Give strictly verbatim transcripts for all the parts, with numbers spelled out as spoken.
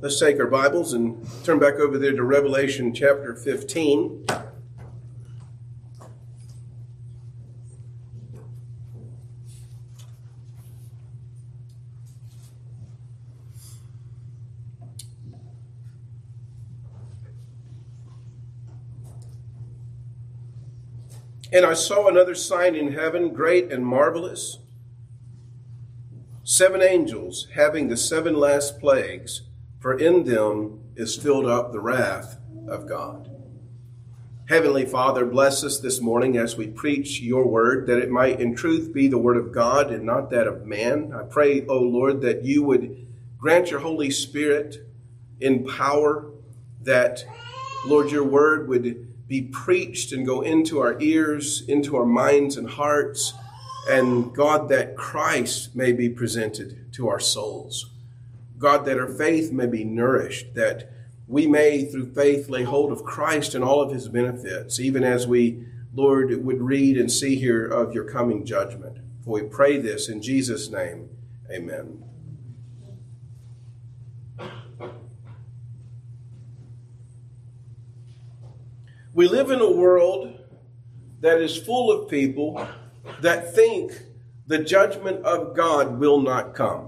Let's take our Bibles and turn back over there to Revelation chapter fifteen. And I saw another sign in heaven, great and marvelous, seven angels having the seven last plagues, for in them is filled up the wrath of God. Heavenly Father, bless us this morning as we preach your word, that it might in truth be the word of God and not that of man. I pray, O Lord, that you would grant your Holy Spirit in power, that, Lord, your word would be preached and go into our ears, into our minds and hearts, and God, that Christ may be presented to our souls. God, that our faith may be nourished, that we may, through faith, lay hold of Christ and all of his benefits, even as we, Lord, would read and see here of your coming judgment. For we pray this in Jesus' name, amen. We live in a world that is full of people that think the judgment of God will not come.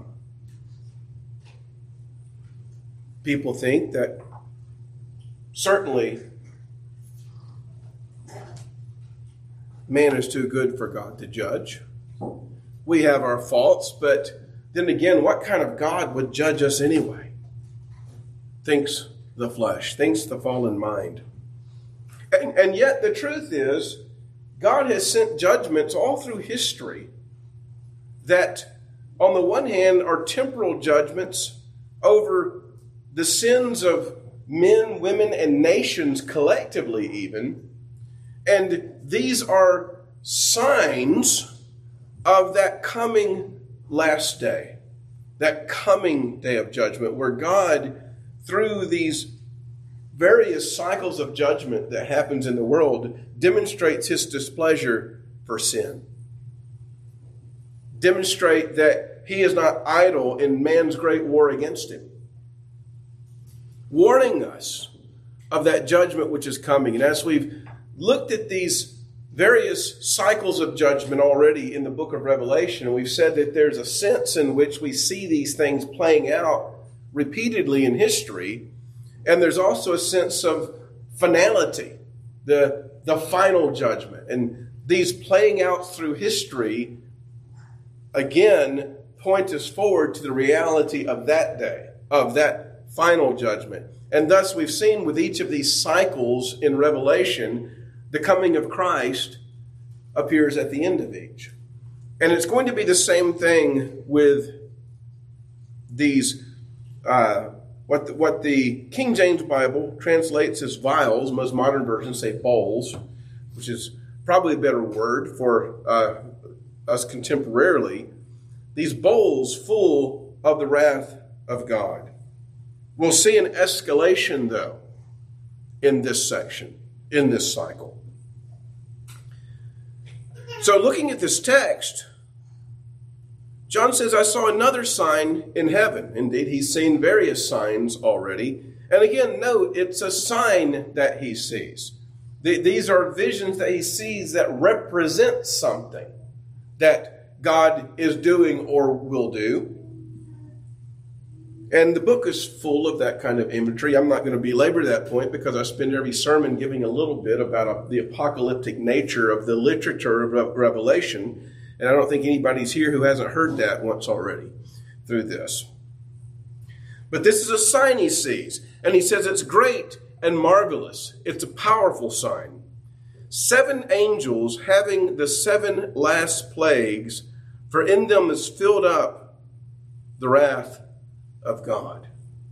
People think that certainly man is too good for God to judge. We have our faults, but then again, what kind of God would judge us anyway? Thinks the flesh, thinks the fallen mind. And, and yet the truth is, God has sent judgments all through history that, on the one hand, are temporal judgments over the sins of men, women, and nations collectively even. And these are signs of that coming last day, that coming day of judgment, where God, through these various cycles of judgment that happens in the world, demonstrates his displeasure for sin. Demonstrate that he is not idle in man's great war against him. Warning us of that judgment which is coming. And as we've looked at these various cycles of judgment already in the book of Revelation, we've said that there's a sense in which we see these things playing out repeatedly in history. And there's also a sense of finality, the, the final judgment. And these playing out through history, again, point us forward to the reality of that day, of that final judgment. And thus we've seen with each of these cycles in Revelation, the coming of Christ appears at the end of each. And it's going to be the same thing with these uh What the, what the King James Bible translates as vials, most modern versions say bowls, which is probably a better word for uh, us contemporarily. These bowls full of the wrath of God. We'll see an escalation, though, in this section, in this cycle. So looking at this text, John says, I saw another sign in heaven. Indeed, he's seen various signs already. And again, note, it's a sign that he sees. These are visions that he sees that represent something that God is doing or will do. And the book is full of that kind of imagery. I'm not going to belabor that point because I spend every sermon giving a little bit about the apocalyptic nature of the literature of Revelation. And I don't think anybody's here who hasn't heard that once already through this. But this is a sign he sees. And he says it's great and marvelous. It's a powerful sign. Seven angels having the seven last plagues, for in them is filled up the wrath of God.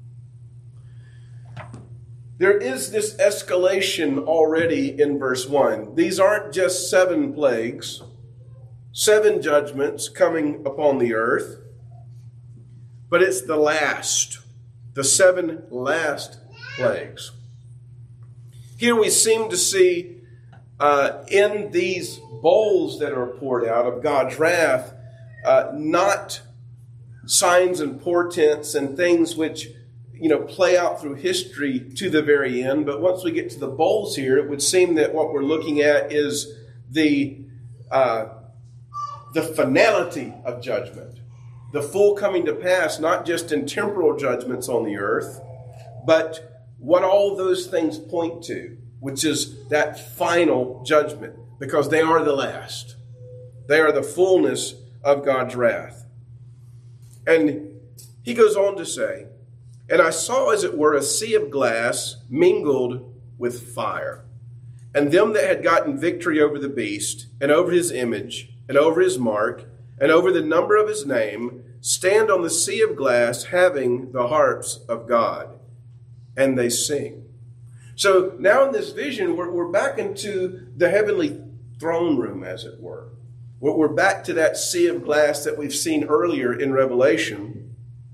There is this escalation already in verse one. These aren't just seven plagues, seven judgments coming upon the earth, but it's the last, the seven last plagues. Here we seem to see uh, in these bowls that are poured out of God's wrath, uh, not signs and portents and things which you know, play out through history to the very end. But once we get to the bowls here, it would seem that what we're looking at is the uh, the finality of judgment, the full coming to pass, not just in temporal judgments on the earth, but what all those things point to, which is that final judgment, because they are the last. They are the fullness of God's wrath. And he goes on to say, and I saw, as it were, a sea of glass mingled with fire. And them that had gotten victory over the beast, and over his image, and over his mark, and over the number of his name, stand on the sea of glass, having the harps of God. And they sing. So now in this vision, we're, we're back into the heavenly throne room, as it were. We're back to that sea of glass that we've seen earlier in Revelation.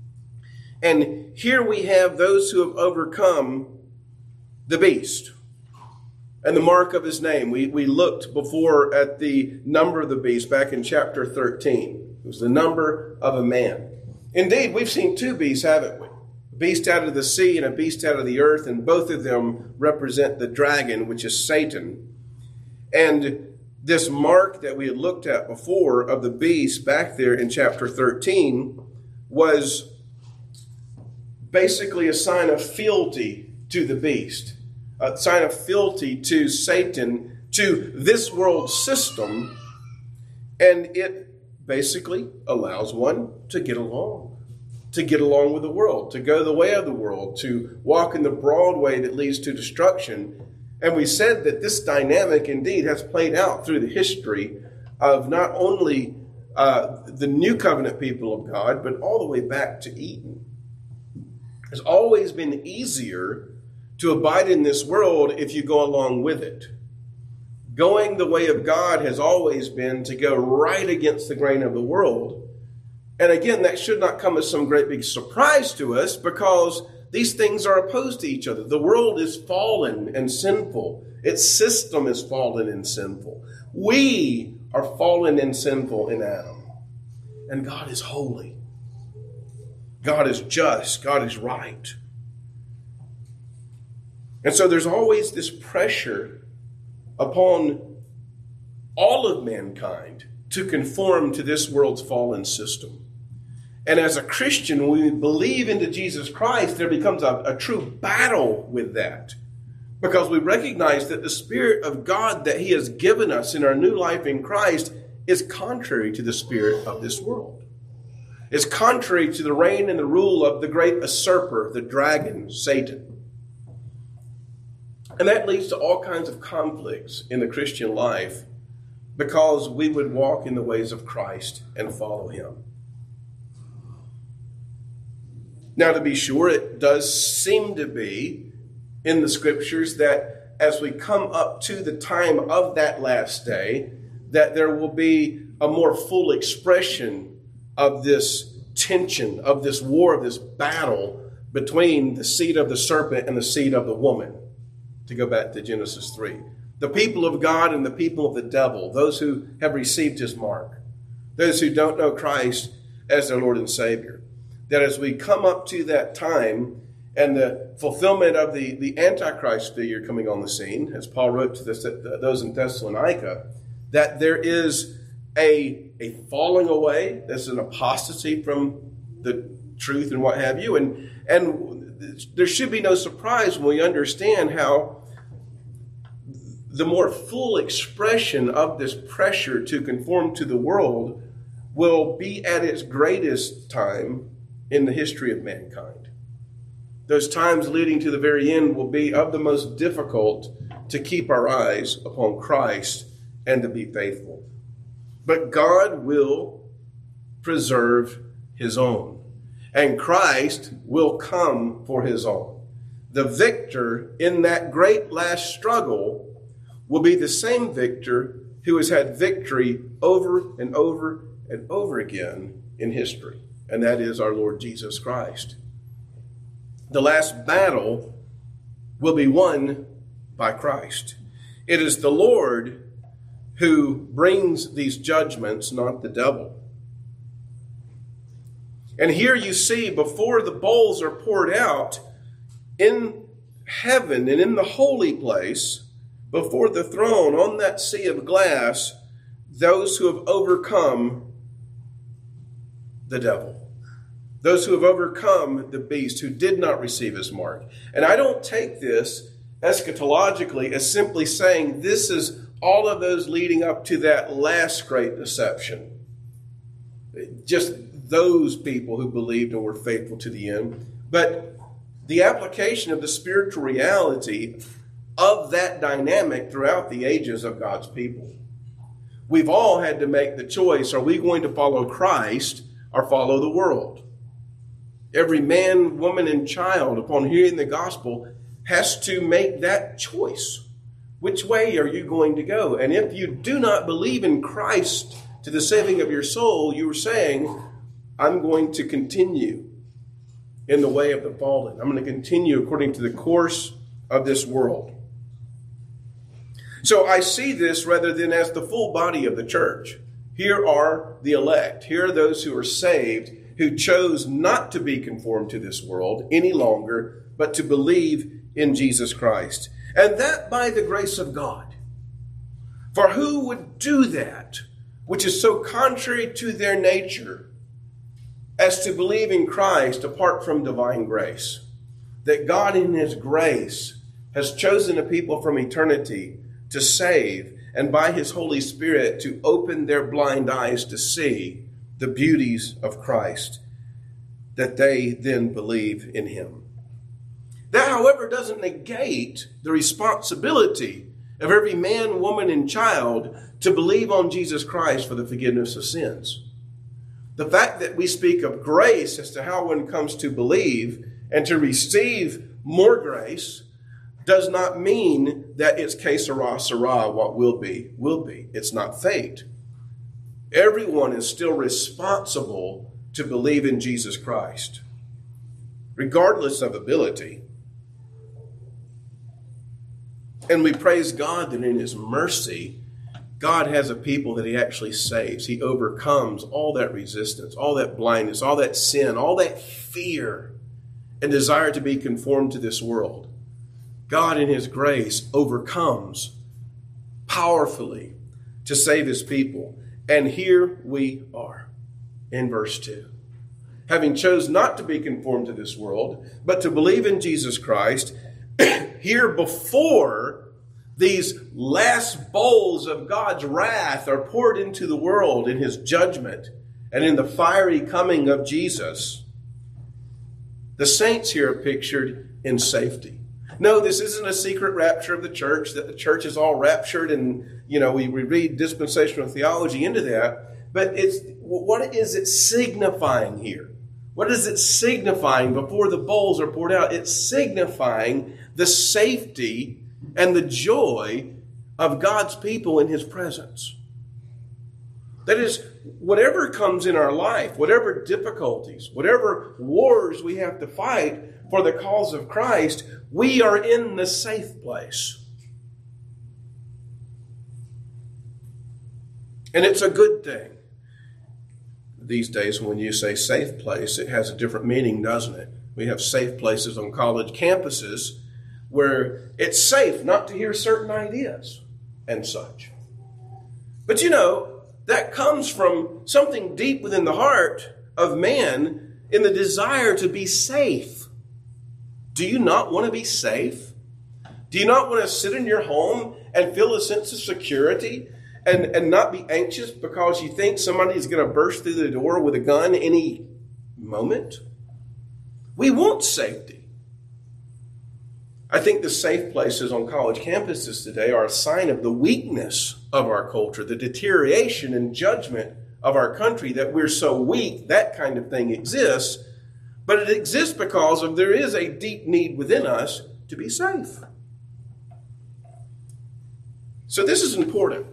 And here we have those who have overcome the beast and the mark of his name. We, we looked before at the number of the beast back in chapter thirteen. It was the number of a man. Indeed, we've seen two beasts, haven't we? A beast out of the sea and a beast out of the earth, and both of them represent the dragon, which is Satan. And this mark that we had looked at before of the beast back there in chapter thirteen was basically a sign of fealty to the beast, a sign of fealty to Satan, to this world system, and it basically allows one to get along, to get along with the world, to go the way of the world, to walk in the broad way that leads to destruction. And we said that this dynamic indeed has played out through the history of not only uh, the new covenant people of God, but all the way back to Eden. It's always been easier to abide in this world if you go along with it. Going the way of God has always been to go right against the grain of the world. And again, that should not come as some great big surprise to us, because these things are opposed to each other. The world is fallen and sinful. Its system is fallen and sinful. We are fallen and sinful in Adam. And God is holy. God is just. God is right. And so there's always this pressure upon all of mankind to conform to this world's fallen system. And as a Christian, when we believe into Jesus Christ, there becomes a, a true battle with that. Because we recognize that the Spirit of God that He has given us in our new life in Christ is contrary to the spirit of this world. It's contrary to the reign and the rule of the great usurper, the dragon, Satan. And that leads to all kinds of conflicts in the Christian life, because we would walk in the ways of Christ and follow Him. Now, to be sure, it does seem to be in the Scriptures that as we come up to the time of that last day, that there will be a more full expression of this tension, of this war, of this battle between the seed of the serpent and the seed of the woman, to go back to Genesis three. The people of God and the people of the devil, those who have received His mark, those who don't know Christ as their Lord and Savior. That as we come up to that time and the fulfillment of the, the Antichrist figure coming on the scene, as Paul wrote to the, those in Thessalonica, that there is a, a falling away, there's an apostasy from the truth and what have you. And, and there should be no surprise when we understand how the more full expression of this pressure to conform to the world will be at its greatest time in the history of mankind. Those times leading to the very end will be of the most difficult to keep our eyes upon Christ and to be faithful. But God will preserve His own, and Christ will come for His own. The victor in that great last struggle will be the same victor who has had victory over and over and over again in history, and that is our Lord Jesus Christ. The last battle will be won by Christ. It is the Lord who brings these judgments, not the devil. And here you see, before the bowls are poured out, in heaven and in the holy place, before the throne, on that sea of glass, those who have overcome the devil. Those who have overcome the beast, who did not receive his mark. And I don't take this eschatologically as simply saying this is all of those leading up to that last great deception. Just those people who believed and were faithful to the end. But the application of the spiritual reality of that dynamic throughout the ages of God's people. We've all had to make the choice, are we going to follow Christ or follow the world? Every man, woman, and child, upon hearing the gospel, has to make that choice. Which way are you going to go? And if you do not believe in Christ to the saving of your soul, you are saying, I'm going to continue in the way of the fallen. I'm going to continue according to the course of this world. So I see this rather than as the full body of the church. Here are the elect. Here are those who are saved, who chose not to be conformed to this world any longer, but to believe in Jesus Christ. And that by the grace of God. For who would do that, which is so contrary to their nature, as to believe in Christ apart from divine grace? That God in his grace has chosen a people from eternity to save, and by his Holy Spirit to open their blind eyes to see the beauties of Christ, that they then believe in him. That, however, doesn't negate the responsibility of every man, woman, and child to believe on Jesus Christ for the forgiveness of sins. The fact that we speak of grace as to how one comes to believe and to receive more grace does not mean that it's que sera, sera, what will be, will be. It's not fate. Everyone is still responsible to believe in Jesus Christ, regardless of ability. And we praise God that in his mercy, God has a people that he actually saves. He overcomes all that resistance, all that blindness, all that sin, all that fear and desire to be conformed to this world. God in his grace overcomes powerfully to save his people. And here we are in verse two. Having chose not to be conformed to this world, but to believe in Jesus Christ, here before these last bowls of God's wrath are poured into the world in his judgment and in the fiery coming of Jesus, the saints here are pictured in safety. No, this isn't a secret rapture of the church, that the church is all raptured and, you know, we, we read dispensational theology into that. But it's what is it signifying here? What is it signifying before the bowls are poured out? It's signifying the safety and the joy of God's people in his presence. That is, whatever comes in our life, whatever difficulties, whatever wars we have to fight for the cause of Christ, we are in the safe place. And it's a good thing. These days, when you say safe place, it has a different meaning, doesn't it? We have safe places on college campuses where it's safe not to hear certain ideas and such. But you know, that comes from something deep within the heart of man in the desire to be safe. Do you not want to be safe? Do you not want to sit in your home and feel a sense of security and, and not be anxious because you think somebody is going to burst through the door with a gun any moment? We want safety. I think the safe places on college campuses today are a sign of the weakness of our culture, the deterioration and judgment of our country, that we're so weak, that kind of thing exists. But it exists because of there is a deep need within us to be safe. So this is important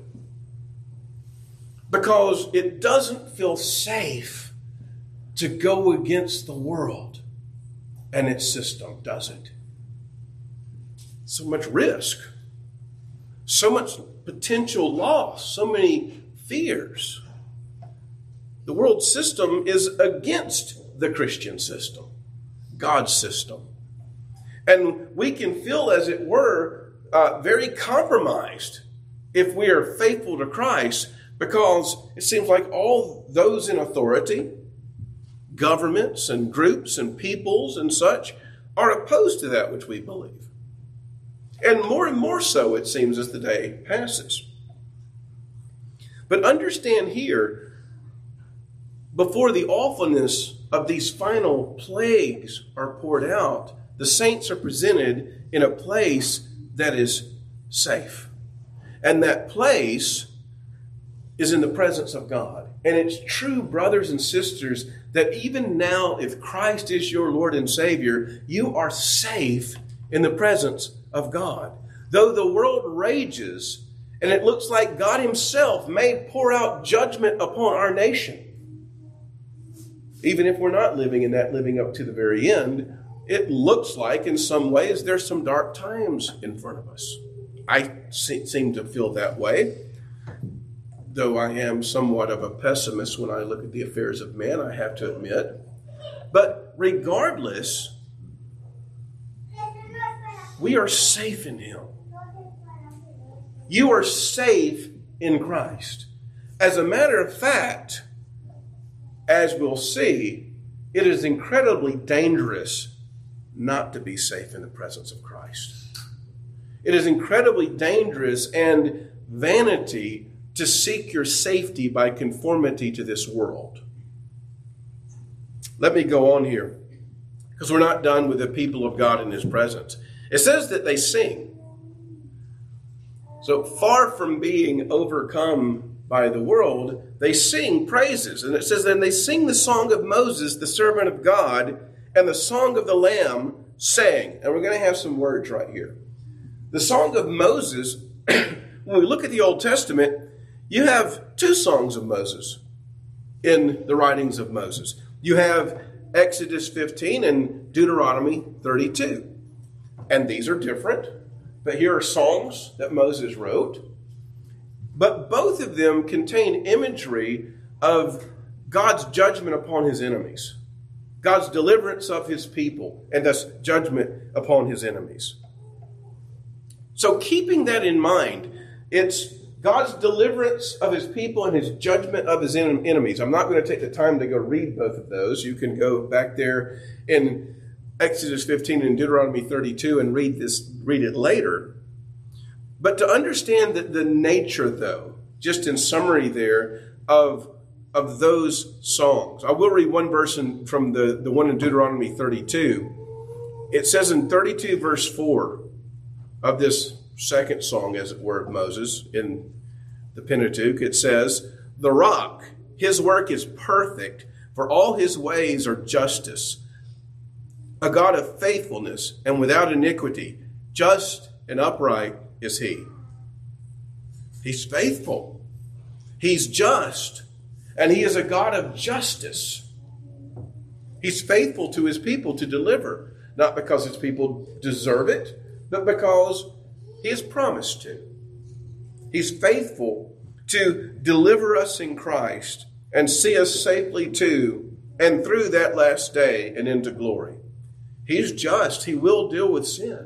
because it doesn't feel safe to go against the world and its system, does it? So much risk, so much potential loss, so many fears. The world system is against the Christian system, God's system. And we can feel, as it were, uh, very compromised if we are faithful to Christ, because it seems like all those in authority, governments and groups and peoples and such, are opposed to that which we believe. And more and more so, it seems, as the day passes. But understand here, before the awfulness of these final plagues are poured out, the saints are presented in a place that is safe. And that place is in the presence of God. And it's true, brothers and sisters, that even now, if Christ is your Lord and Savior, you are safe in the presence of God. Though the world rages, and it looks like God himself may pour out judgment upon our nation, even if we're not living in that living up to the very end, it looks like in some ways there's some dark times in front of us. I seem to feel that way, though I am somewhat of a pessimist when I look at the affairs of man, I have to admit. But regardless, we are safe in him. You are safe in Christ. As a matter of fact, as we'll see, it is incredibly dangerous not to be safe in the presence of Christ. It is incredibly dangerous and vanity to seek your safety by conformity to this world. Let me go on here, because we're not done with the people of God in his presence. It says that they sing. So far from being overcome by the world, they sing praises. And it says, then they sing the song of Moses, the servant of God, and the song of the Lamb sang. And we're going to have some words right here. The song of Moses, when we look at the Old Testament, you have two songs of Moses in the writings of Moses. You have Exodus fifteen and Deuteronomy thirty-two. And these are different, but here are songs that Moses wrote. But both of them contain imagery of God's judgment upon his enemies, God's deliverance of his people, and thus judgment upon his enemies. So keeping that in mind, it's God's deliverance of his people and his judgment of his en- enemies. I'm not going to take the time to go read both of those. You can go back there in Exodus fifteen and Deuteronomy thirty-two and read this, read it later. But to understand that the nature, though, just in summary there, of, of those songs. I will read one verse in, from the, the one in Deuteronomy thirty-two. It says in thirty-two verse four of this second song, as it were, of Moses in the Pentateuch, it says, the rock, his work is perfect, for all his ways are justice. A God of faithfulness and without iniquity, just and upright is he. He's faithful. He's just. And he is a God of justice. He's faithful to his people to deliver. Not because his people deserve it, but because he has promised to. He's faithful to deliver us in Christ and see us safely to and through that last day and into glory. He's just. He will deal with sin.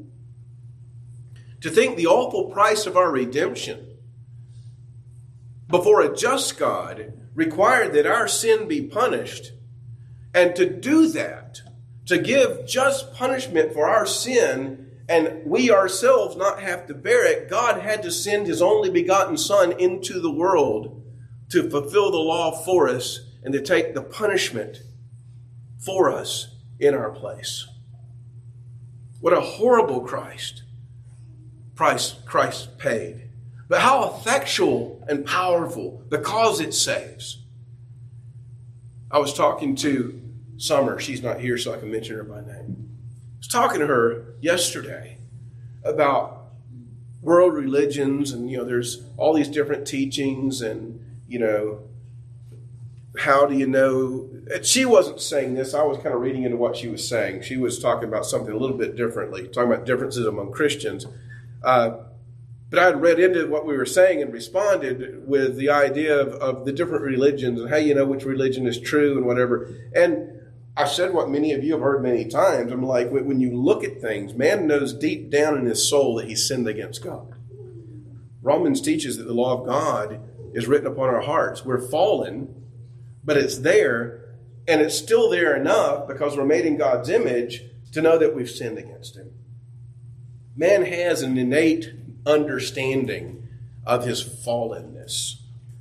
To think the awful price of our redemption before a just God required that our sin be punished, and to do that, to give just punishment for our sin, and we ourselves not have to bear it, God had to send his only begotten Son into the world to fulfill the law for us and to take the punishment for us in our place. What a horrible Christ price Christ paid. But how effectual and powerful, because it saves. I was talking to Summer. She's not here, so I can mention her by name. I was talking to her yesterday about world religions, and, you know, there's all these different teachings, and, you know, how do you know? She wasn't saying this. I was kind of reading into what she was saying. She was talking about something a little bit differently, talking about differences among Christians. Uh, but I had read into what we were saying and responded with the idea of, of the different religions and how you know which religion is true and whatever. And I said what many of you have heard many times. I'm like, when you look at things, man knows deep down in his soul that he sinned against God. Romans teaches that the law of God is written upon our hearts. We're fallen, but it's there, and it's still there enough because we're made in God's image to know that we've sinned against him. Man has an innate understanding of his fallenness.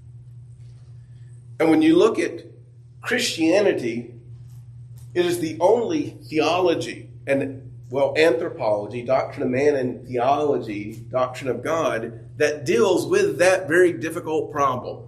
And when you look at Christianity, it is the only theology and, well, anthropology, doctrine of man, and theology, doctrine of God, that deals with that very difficult problem.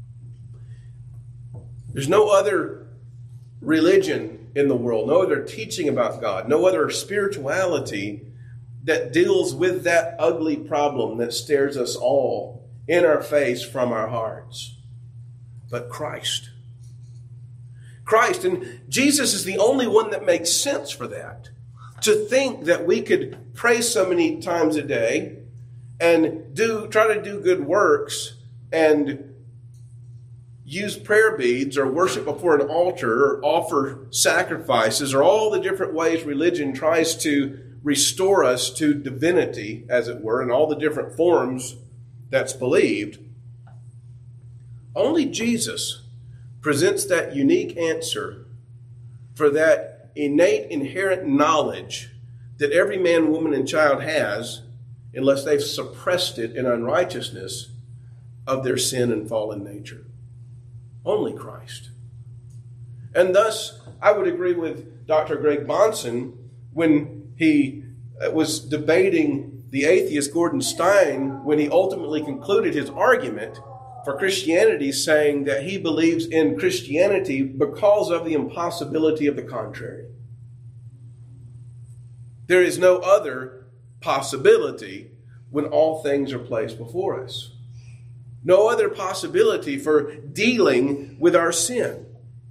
There's no other religion in the world, no other teaching about God, no other spirituality that deals with that ugly problem that stares us all in our face from our hearts. But Christ. Christ. And Jesus is the only one that makes sense for that. To think that we could pray so many times a day and do try to do good works and use prayer beads or worship before an altar or offer sacrifices or all the different ways religion tries to restore us to divinity, as it were, in all the different forms that's believed. Only Jesus presents that unique answer for that innate, inherent knowledge that every man, woman, and child has, unless they've suppressed it in unrighteousness, of their sin and fallen nature. Only Christ. And thus, I would agree with Doctor Greg Bahnsen when he was debating the atheist Gordon Stein, when he ultimately concluded his argument for Christianity, saying that he believes in Christianity because of the impossibility of the contrary. There is no other possibility when all things are placed before us. No other possibility for dealing with our sin.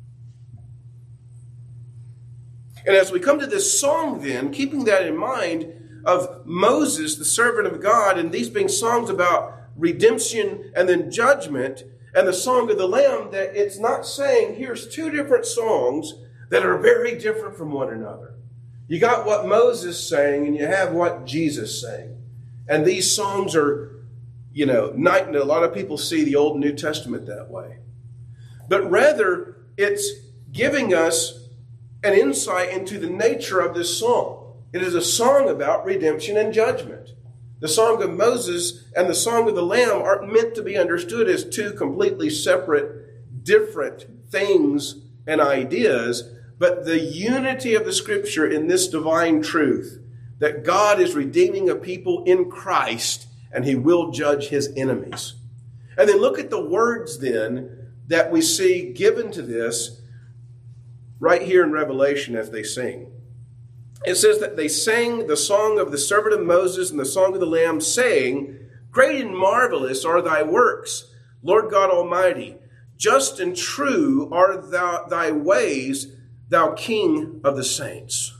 And as we come to this song then, keeping that in mind of Moses, the servant of God, and these being songs about redemption and then judgment, and the Song of the Lamb, that it's not saying here's two different songs that are very different from one another. You got what Moses sang and you have what Jesus sang. And these songs are, you know, night and a lot of people see the Old and New Testament that way. But rather, it's giving us an insight into the nature of this song. It is a song about redemption and judgment. The Song of Moses and the Song of the Lamb aren't meant to be understood as two completely separate, different things and ideas, but the unity of the Scripture in this divine truth that God is redeeming a people in Christ and he will judge his enemies. And then look at the words then that we see given to this right here in Revelation as they sing. It says that they sang the song of the servant of Moses and the song of the Lamb, saying, "Great and marvelous are thy works, Lord God Almighty. Just and true are thou, thy ways, thou King of the saints."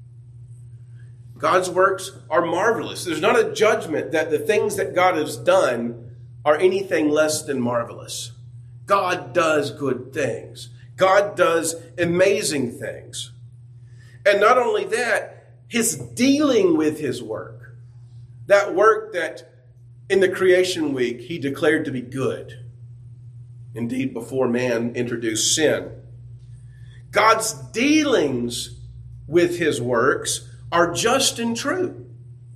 God's works are marvelous. There's not a judgment that the things that God has done are anything less than marvelous. God does good things. God does amazing things. And not only that, his dealing with his work, that work that in the creation week he declared to be good, indeed before man introduced sin. God's dealings with his works are just and true.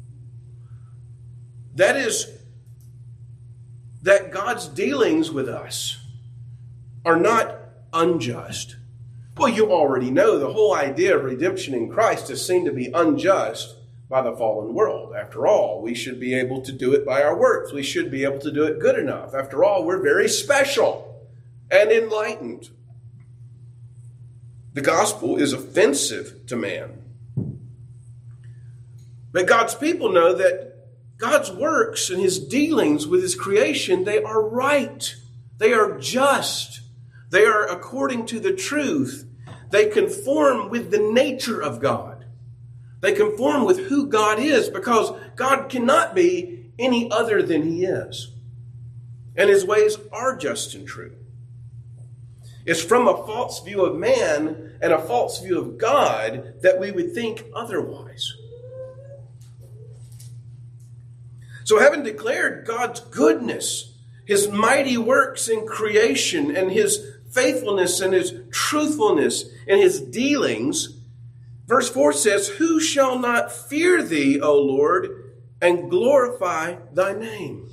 That is, that God's dealings with us are not unjust. Well, you already know the whole idea of redemption in Christ is seen to be unjust by the fallen world. After all, we should be able to do it by our works. We should be able to do it good enough. After all, we're very special and enlightened. The gospel is offensive to man. But God's people know that God's works and his dealings with his creation, they are right. They are just. They are according to the truth. They conform with the nature of God. They conform with who God is, because God cannot be any other than he is. And his ways are just and true. It's from a false view of man and a false view of God that we would think otherwise. So having declared God's goodness, his mighty works in creation, and his faithfulness and his truthfulness in his dealings, verse four says, "Who shall not fear thee, O Lord, and glorify thy name?"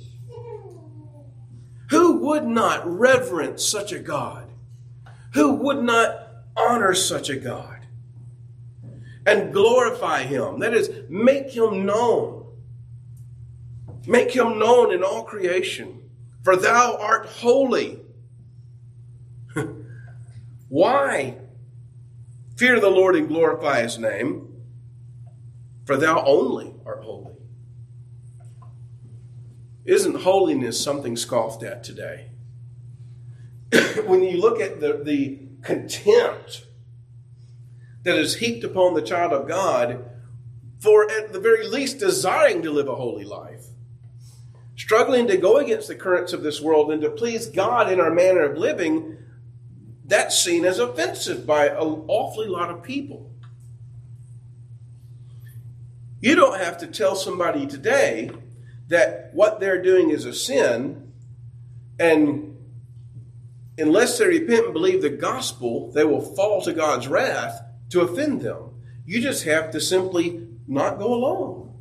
Who would not reverence such a God? Who would not honor such a God? And glorify him. That is, make him known. Make him known in all creation. For thou art holy. Why? Fear the Lord and glorify his name. For thou only art holy. Isn't holiness something scoffed at today? When you look at the, the contempt that is heaped upon the child of God for at the very least desiring to live a holy life, struggling to go against the currents of this world and to please God in our manner of living, that's seen as offensive by an awfully lot of people. You don't have to tell somebody today that what they're doing is a sin, and unless they repent and believe the gospel, they will fall to God's wrath to offend them. You just have to simply not go along.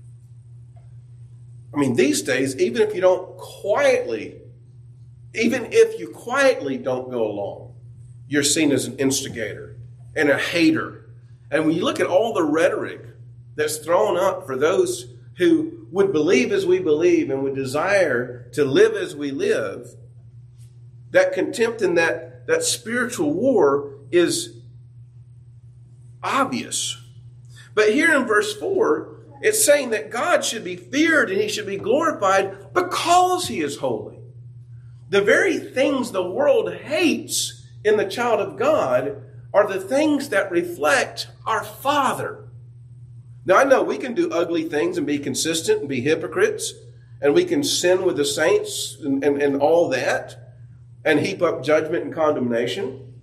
I mean, these days, even if you don't quietly, even if you quietly don't go along, you're seen as an instigator and a hater. And when you look at all the rhetoric that's thrown up for those who would believe as we believe and would desire to live as we live, that contempt and that, that spiritual war is obvious. But here in verse four, it's saying that God should be feared and he should be glorified because he is holy. The very things the world hates in the child of God are the things that reflect our Father. Now, I know we can do ugly things and be consistent and be hypocrites, and we can sin with the saints and, and, and all that, and heap up judgment and condemnation.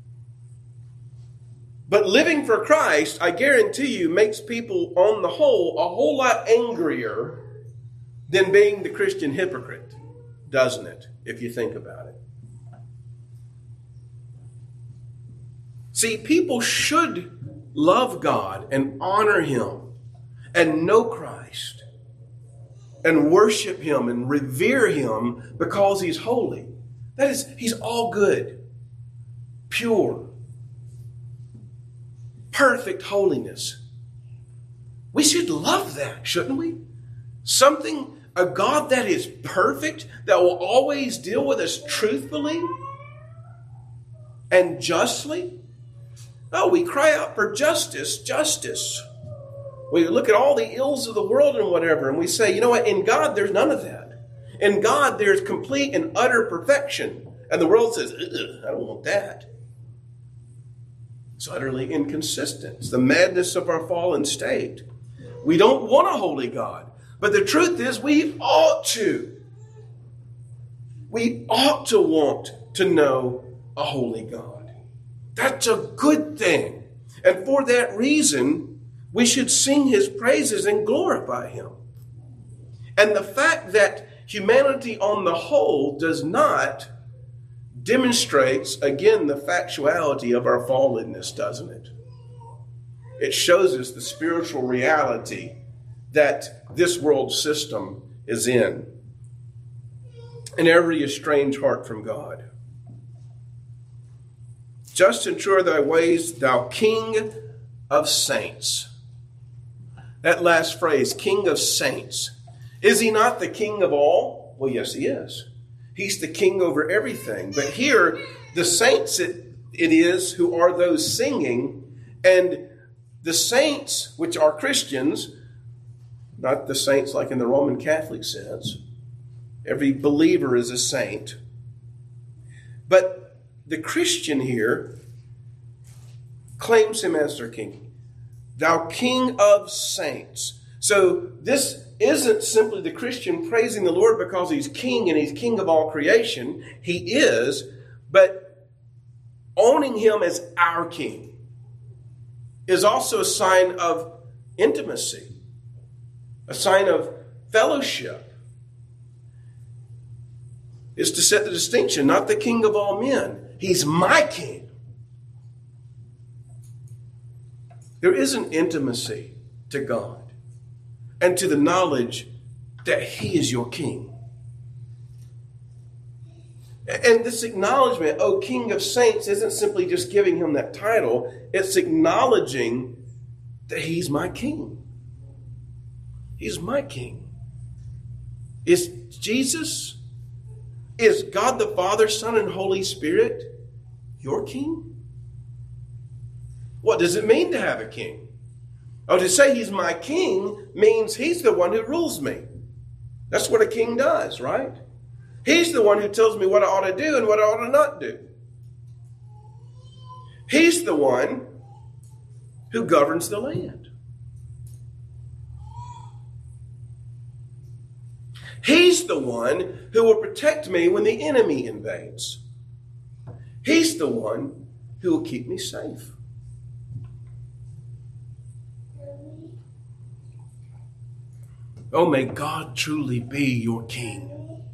But living for Christ, I guarantee you, makes people on the whole a whole lot angrier than being the Christian hypocrite, doesn't it, if you think about it? See, people should love God and honor him and know Christ and worship him and revere him because he's holy. That is, he's all good, pure, perfect holiness. We should love that, shouldn't we? Something, a God that is perfect, that will always deal with us truthfully and justly. Oh, we cry out for justice, justice. We look at all the ills of the world and whatever, and we say, you know what, in God there's none of that. In God there's complete and utter perfection. And the world says, I don't want that. It's utterly inconsistent. It's the madness of our fallen state. We don't want a holy God. But the truth is we ought to. We ought to want to know a holy God. That's a good thing. And for that reason, we should sing his praises and glorify him. And the fact that humanity on the whole does not demonstrates, again, the factuality of our fallenness, doesn't it? It shows us the spiritual reality that this world system is in. And every estranged heart from God. Just and true are thy ways, thou King of saints. That last phrase, King of saints. Is he not the King of all? Well, yes, he is. He's the King over everything. But here, the saints it, it is who are those singing. And the saints, which are Christians, not the saints like in the Roman Catholic sense. Every believer is a saint. But the Christian here claims him as their king. Thou King of saints. So this isn't simply the Christian praising the Lord because he's king and he's king of all creation. He is, but owning him as our king is also a sign of intimacy, a sign of fellowship. Is to set the distinction, not the king of all men. He's my king. There is an intimacy to God and to the knowledge that he is your king. And this acknowledgement, O King of Saints, isn't simply just giving him that title. It's acknowledging that he's my king. He's my king. Is Jesus, is God the Father, Son, and Holy Spirit your king? What does it mean to have a king? Oh, to say he's my king means he's the one who rules me. That's what a king does, right? He's the one who tells me what I ought to do and what I ought to not do. He's the one who governs the land. He's the one who will protect me when the enemy invades. He's the one who will keep me safe. Oh, may God truly be your king.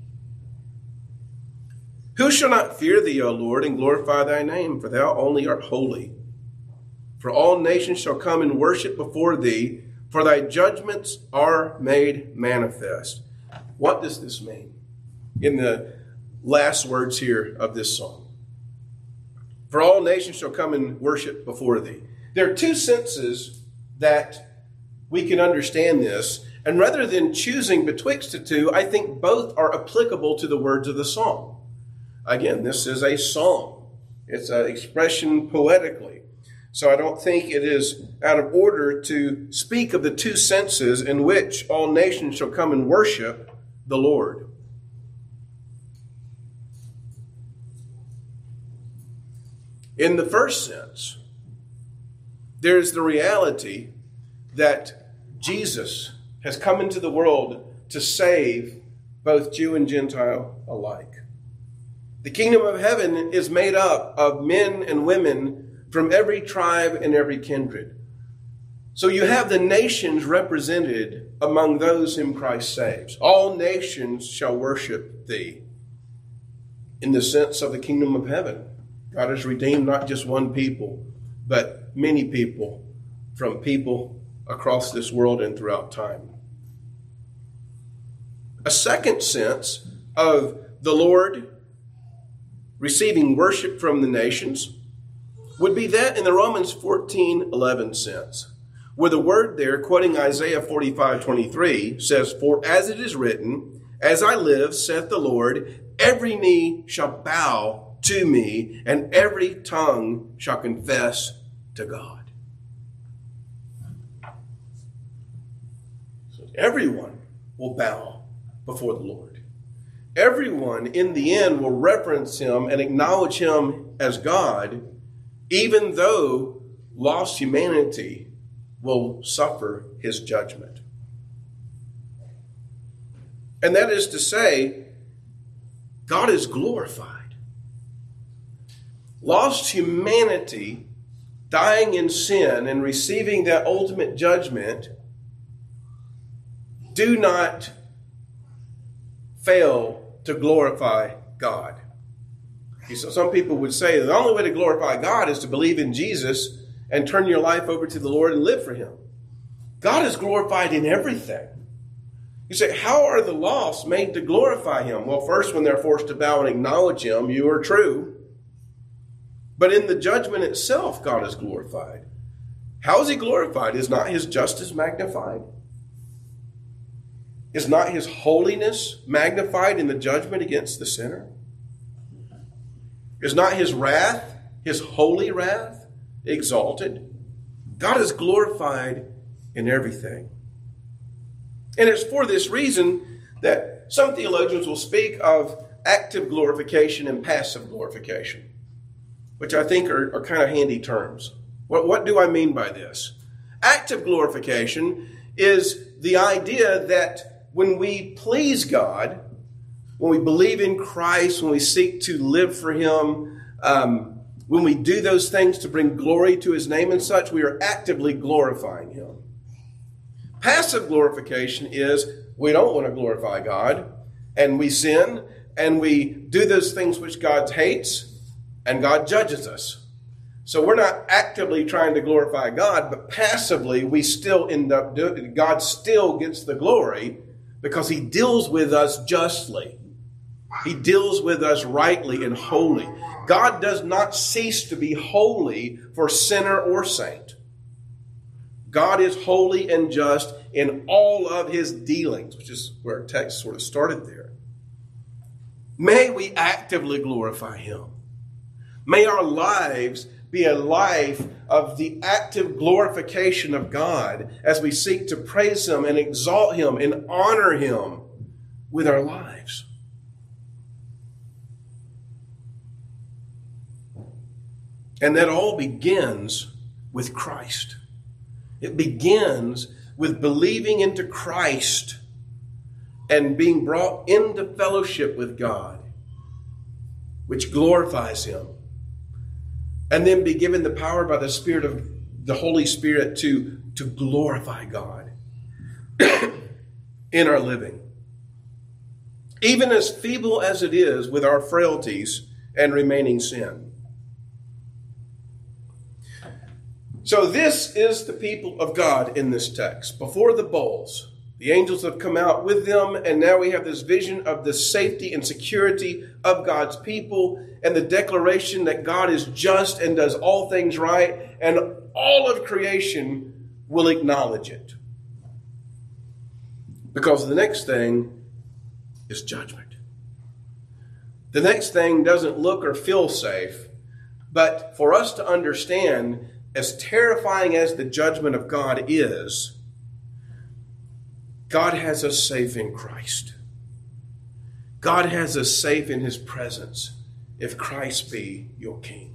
Who shall not fear thee, O Lord, and glorify thy name? For thou only art holy. For all nations shall come and worship before thee, for thy judgments are made manifest. What does this mean? In the last words here of this song. For all nations shall come and worship before thee. There are two senses that we can understand this. And rather than choosing betwixt the two, I think both are applicable to the words of the song. Again, this is a song. It's an expression poetically. So I don't think it is out of order to speak of the two senses in which all nations shall come and worship the Lord. In the first sense, there is the reality that Jesus has come into the world to save both Jew and Gentile alike. The kingdom of heaven is made up of men and women from every tribe and every kindred. So you have the nations represented among those whom Christ saves. All nations shall worship thee. In the sense of the kingdom of heaven, God has redeemed not just one people, but many people from people across this world and throughout time. A second sense of the Lord receiving worship from the nations would be that in the Romans fourteen eleven sense, where the word there, quoting Isaiah forty-five twenty-three, says, For as it is written, As I live, saith the Lord, every knee shall bow to me, and every tongue shall confess to God. So everyone will bow before the Lord. Everyone in the end will reverence him and acknowledge him as God, even though lost humanity will suffer his judgment. And that is to say, God is glorified. Lost humanity dying in sin and receiving that ultimate judgment do not fail to glorify God. So some people would say the only way to glorify God is to believe in Jesus and turn your life over to the Lord and live for him. God is glorified in everything. You say, how are the lost made to glorify him? Well, first, when they're forced to bow and acknowledge him, you are true. But in the judgment itself, God is glorified. How is he glorified? Is not his justice magnified? Is not his holiness magnified in the judgment against the sinner? Is not his wrath, his holy wrath, exalted? God is glorified in everything. And it's for this reason that some theologians will speak of active glorification and passive glorification, which I think are, are kind of handy terms. What, what do I mean by this? Active glorification is the idea that when we please God, when we believe in Christ, when we seek to live for him, um, when we do those things to bring glory to his name and such, we are actively glorifying him. Passive glorification is we don't want to glorify God, and we sin, and we do those things which God hates, and God judges us. So we're not actively trying to glorify God, but passively we still end up doing, God still gets the glory because he deals with us justly. He deals with us rightly and holy. God does not cease to be holy for sinner or saint. God is holy and just in all of his dealings, which is where our text sort of started there. May we actively glorify him. May our lives be a life of the active glorification of God as we seek to praise him and exalt him and honor him with our lives. And that all begins with Christ. It begins with believing into Christ and being brought into fellowship with God, which glorifies him. And then be given the power by the Spirit of the Holy Spirit to, to glorify God in our living. Even as feeble as it is with our frailties and remaining sin. So this is the people of God in this text. Before the bowls, the angels have come out with them, and now we have this vision of the safety and security of God's people and the declaration that God is just and does all things right, and all of creation will acknowledge it. Because the next thing is judgment. The next thing doesn't look or feel safe, but for us to understand, as terrifying as the judgment of God is, God has us safe in Christ. God has us safe in his presence if Christ be your King.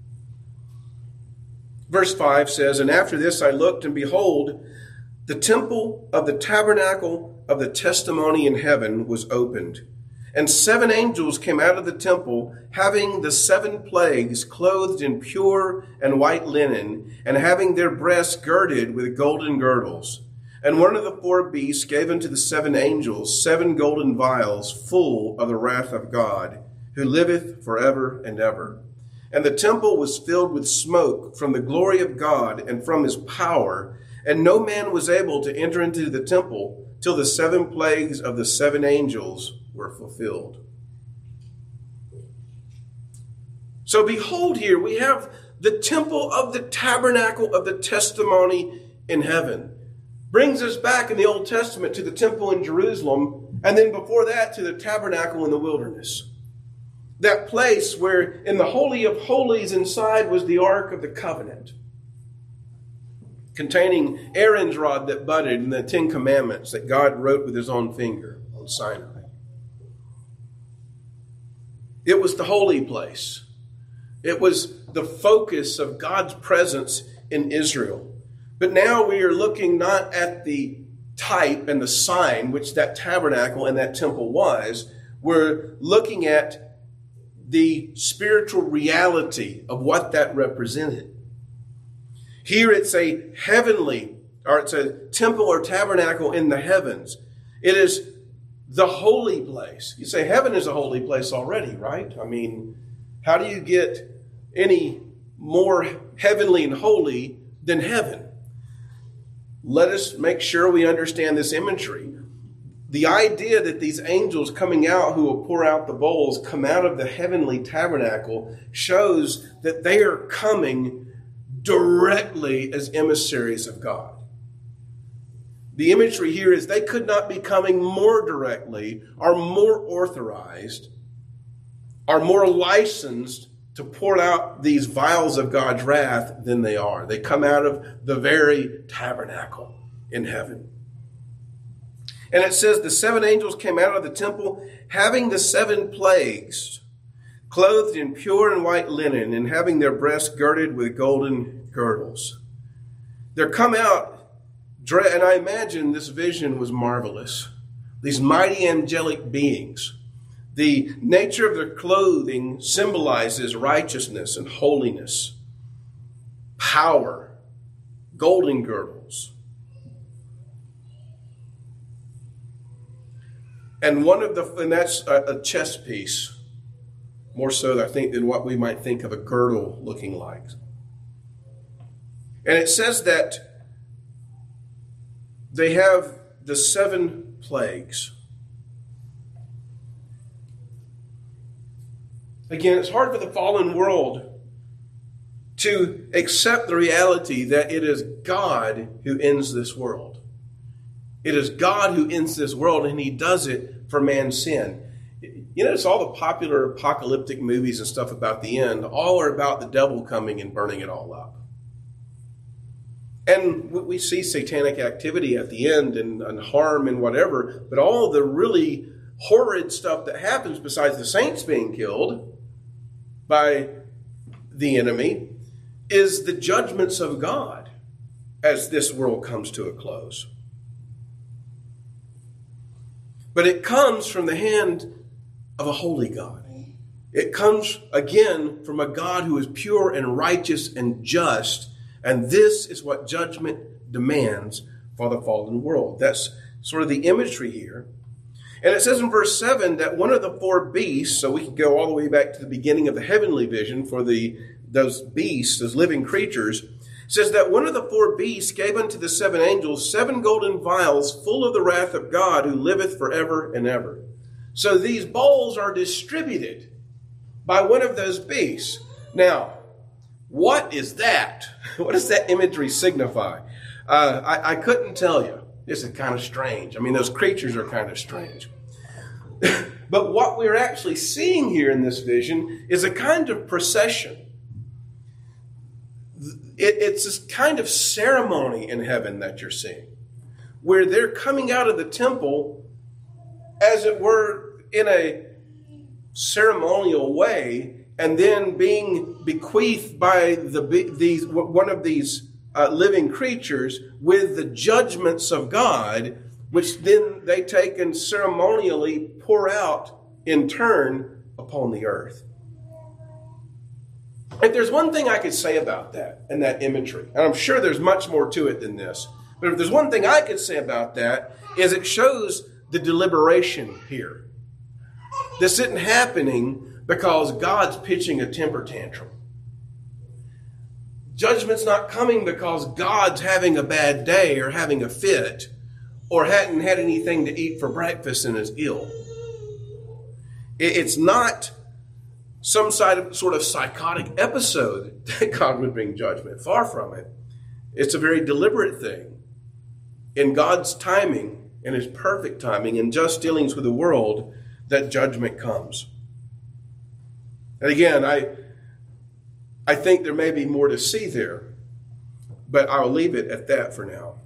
Verse five says, "And after this I looked, and behold, the temple of the tabernacle of the testimony in heaven was opened. And seven angels came out of the temple, having the seven plagues, clothed in pure and white linen, and having their breasts girded with golden girdles. And one of the four beasts gave unto the seven angels seven golden vials full of the wrath of God, who liveth forever and ever. And the temple was filled with smoke from the glory of God and from his power, and no man was able to enter into the temple till the seven plagues of the seven angels were fulfilled." So behold, here we have the temple of the tabernacle of the testimony in heaven. Brings us back in the Old Testament to the temple in Jerusalem, and then before that to the tabernacle in the wilderness. That place where in the Holy of Holies inside was the Ark of the Covenant, containing Aaron's rod that budded and the Ten Commandments that God wrote with his own finger on Sinai. It was the holy place. It was the focus of God's presence in Israel. But now we are looking not at the type and the sign which that tabernacle and that temple was. We're looking at the spiritual reality of what that represented. Here it's a heavenly, or it's a temple or tabernacle in the heavens. It is the holy place. You say heaven is a holy place already, right? I mean, how do you get any more heavenly and holy than heaven? Let us make sure we understand this imagery. The idea that these angels coming out who will pour out the bowls come out of the heavenly tabernacle shows that they are coming directly as emissaries of God. The imagery here is they could not be coming more directly or more authorized or more licensed to pour out these vials of God's wrath than they are. They come out of the very tabernacle in heaven. And it says the seven angels came out of the temple having the seven plagues, clothed in pure and white linen, and having their breasts girded with golden girdles. They're come out, and I imagine this vision was marvelous. These mighty angelic beings The nature of their clothing symbolizes righteousness and holiness, power, golden girdles. And one of the, and that's a, a chest piece, more so, I think, than what we might think of a girdle looking like. And it says that they have the seven plagues. Again, it's hard for the fallen world to accept the reality that it is God who ends this world. It is God who ends this world, and he does it for man's sin. You notice all the popular apocalyptic movies and stuff about the end, all are about the devil coming and burning it all up. And we see satanic activity at the end and, and harm and whatever, but all the really horrid stuff that happens besides the saints being killed by the enemy is the judgments of God as this world comes to a close. But it comes from the hand of a holy God. It comes, again, from a God who is pure and righteous and just. And this is what judgment demands for the fallen world. That's sort of the imagery here. And it says in verse seven that one of the four beasts, so we can go all the way back to the beginning of the heavenly vision for the those beasts, those living creatures, says that one of the four beasts gave unto the seven angels seven golden vials full of the wrath of God who liveth forever and ever. So these bowls are distributed by one of those beasts. Now, what is that? What does that imagery signify? Uh, I, I couldn't tell you. This is kind of strange. I mean, those creatures are kind of strange. But what we're actually seeing here in this vision is a kind of procession. It, it's this kind of ceremony in heaven that you're seeing, where they're coming out of the temple, as it were, in a ceremonial way, and then being bequeathed by the these one of these uh, living creatures with the judgments of God, which then they take and ceremonially pour out in turn upon the earth. If there's one thing I could say about that and that imagery, and I'm sure there's much more to it than this, but if there's one thing I could say about that, is it shows the deliberation here. This isn't happening because God's pitching a temper tantrum. Judgment's not coming because God's having a bad day or having a fit or hadn't had anything to eat for breakfast and is ill. It's not some sort of psychotic episode that God would bring judgment. Far from it. It's a very deliberate thing. In God's timing, in his perfect timing, in just dealings with the world, that judgment comes. And again, I, I think there may be more to see there, but I'll leave it at that for now.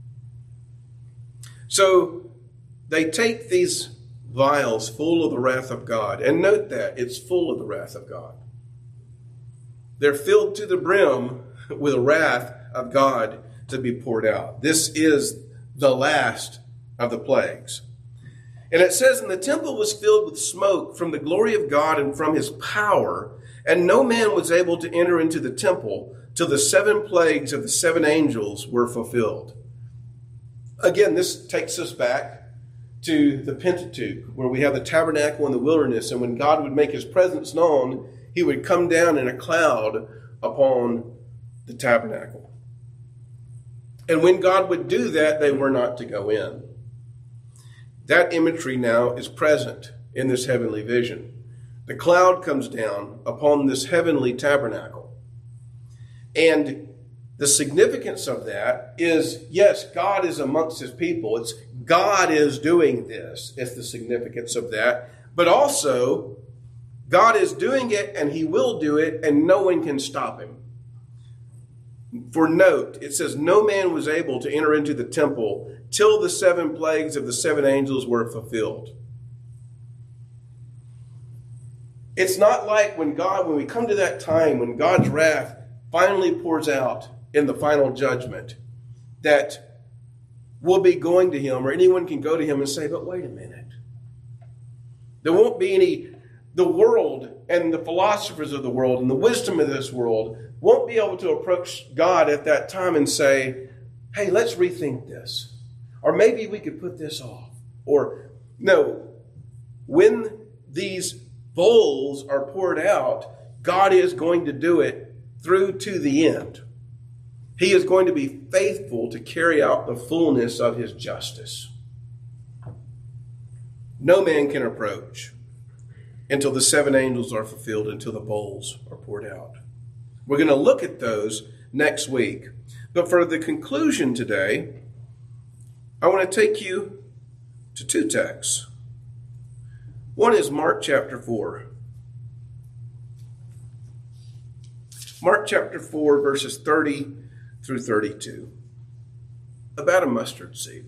So they take these vials full of the wrath of God. And note that it's full of the wrath of God. They're filled to the brim with the wrath of God to be poured out. This is the last of the plagues. And it says, and the temple was filled with smoke from the glory of God and from his power, and no man was able to enter into the temple till the seven plagues of the seven angels were fulfilled. Again, this takes us back to the Pentateuch, where we have the tabernacle in the wilderness, and when God would make his presence known, he would come down in a cloud upon the tabernacle. And when God would do that, they were not to go in. That imagery now is present in this heavenly vision. The cloud comes down upon this heavenly tabernacle. And the significance of that is, yes, God is amongst his people. It's God is doing this. It's the significance of that. But also, God is doing it and he will do it and no one can stop him. For note, it says, no man was able to enter into the temple till the seven plagues of the seven angels were fulfilled. It's not like when God, when we come to that time, when God's wrath finally pours out in the final judgment, that we'll be going to him, or anyone can go to him and say, but wait a minute. There won't be any, the world and the philosophers of the world and the wisdom of this world won't be able to approach God at that time and say, hey, let's rethink this. Or maybe we could put this off. Or, no, when these bowls are poured out, God is going to do it through to the end. He is going to be faithful to carry out the fullness of his justice. No man can approach until the seven angels are fulfilled, until the bowls are poured out. We're going to look at those next week. But for the conclusion today, I want to take you to two texts. One is Mark chapter four. Mark chapter four, verses thirty through thirty-two. About a mustard seed.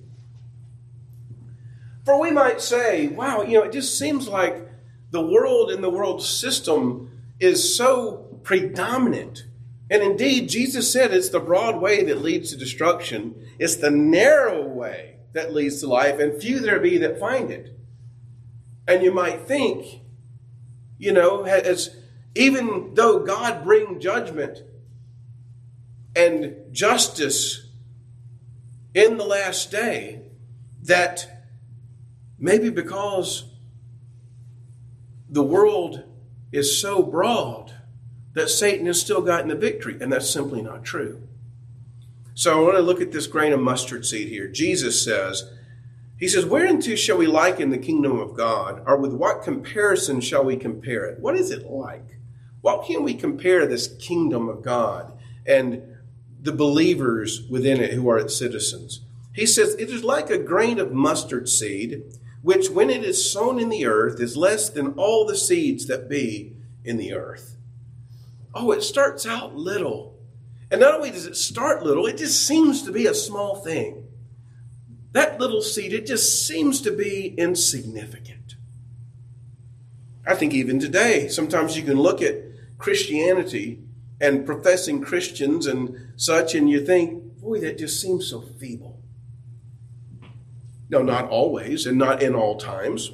For we might say, wow, you know, it just seems like the world and the world system is so predominant. And indeed, Jesus said it's the broad way that leads to destruction. It's the narrow way that leads to life, and few there be that find it. And you might think, you know, as even though God bring judgment and justice in the last day, that maybe because the world is so broad that Satan has still gotten the victory, and that's simply not true. So I want to look at this grain of mustard seed here. Jesus says, he says, whereunto shall we liken the kingdom of God, or with what comparison shall we compare it? What is it like? What can we compare this kingdom of God and the believers within it who are its citizens? He says, it is like a grain of mustard seed, which when it is sown in the earth is less than all the seeds that be in the earth. Oh, it starts out little. And not only does it start little, it just seems to be a small thing. That little seed, it just seems to be insignificant. I think even today, sometimes you can look at Christianity and professing Christians and such, and you think, boy, that just seems so feeble. No, not always, and not in all times.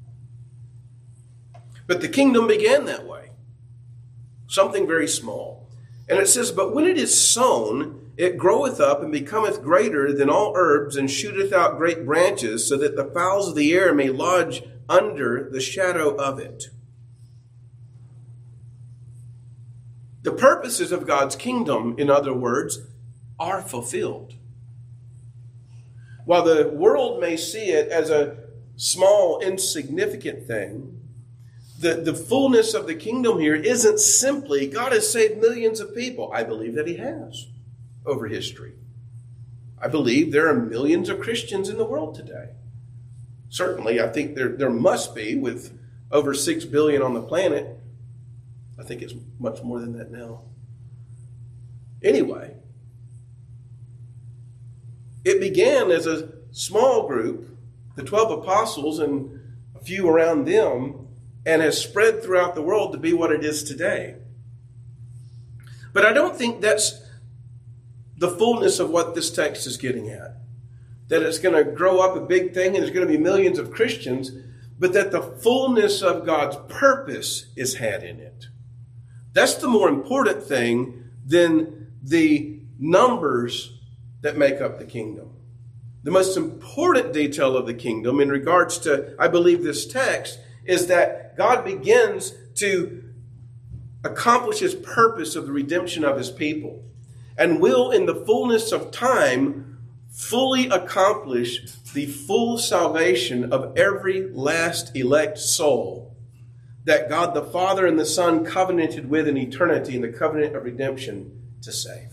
But the kingdom began that way. Something very small. And it says, but when it is sown, it groweth up and becometh greater than all herbs, and shooteth out great branches, so that the fowls of the air may lodge under the shadow of it. The purposes of God's kingdom, in other words, are fulfilled. While the world may see it as a small, insignificant thing, the, the fullness of the kingdom here isn't simply God has saved millions of people. I believe that he has over history. I believe there are millions of Christians in the world today. Certainly, I think there, there must be, with over six billion on the planet. I think it's much more than that now. Anyway, it began as a small group, the twelve apostles and a few around them, and has spread throughout the world to be what it is today. But I don't think that's the fullness of what this text is getting at. That it's going to grow up a big thing and there's going to be millions of Christians, but that the fullness of God's purpose is had in it. That's the more important thing than the numbers that make up the kingdom. The most important detail of the kingdom in regards to, I believe, this text is that God begins to accomplish his purpose of the redemption of his people and will, in the fullness of time, fully accomplish the full salvation of every last elect soul that God the Father and the Son covenanted with in eternity in the covenant of redemption to save.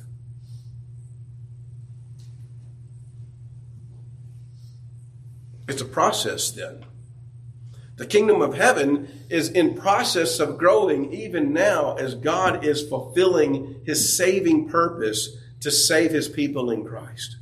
It's a process then. The kingdom of heaven is in process of growing even now as God is fulfilling his saving purpose to save his people in Christ.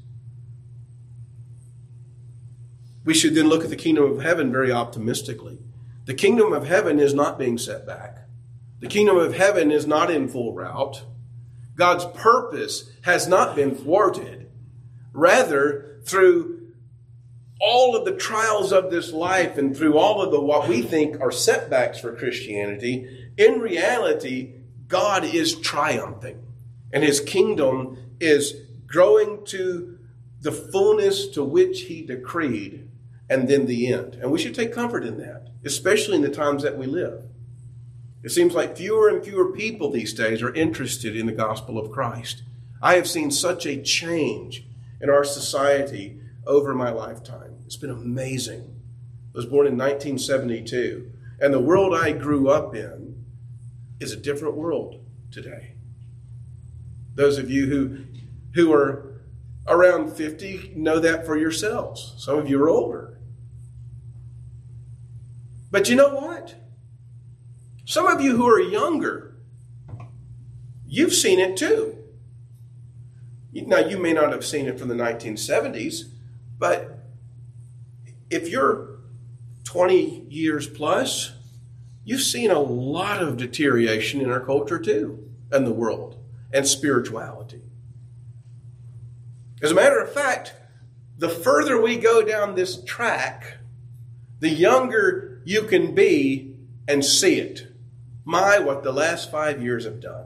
We should then look at the kingdom of heaven very optimistically. The kingdom of heaven is not being set back. The kingdom of heaven is not in full route. God's purpose has not been thwarted. Rather, through all of the trials of this life and through all of the what we think are setbacks for Christianity, in reality, God is triumphing. And his kingdom is growing to the fullness to which he decreed, and then the end. And we should take comfort in that, especially in the times that we live. It seems like fewer and fewer people these days are interested in the gospel of Christ. I have seen such a change in our society over my lifetime. It's been amazing. I was born in nineteen seventy-two, and the world I grew up in is a different world today. Those of you who, who are around fifty know that for yourselves. Some of you are older. But you know what? Some of you who are younger, you've seen it too. Now, you may not have seen it from the nineteen seventies, but if you're twenty years plus, you've seen a lot of deterioration in our culture too, and the world, and spirituality. As a matter of fact, the further we go down this track, the younger you can be and see it. My, what the last five years have done.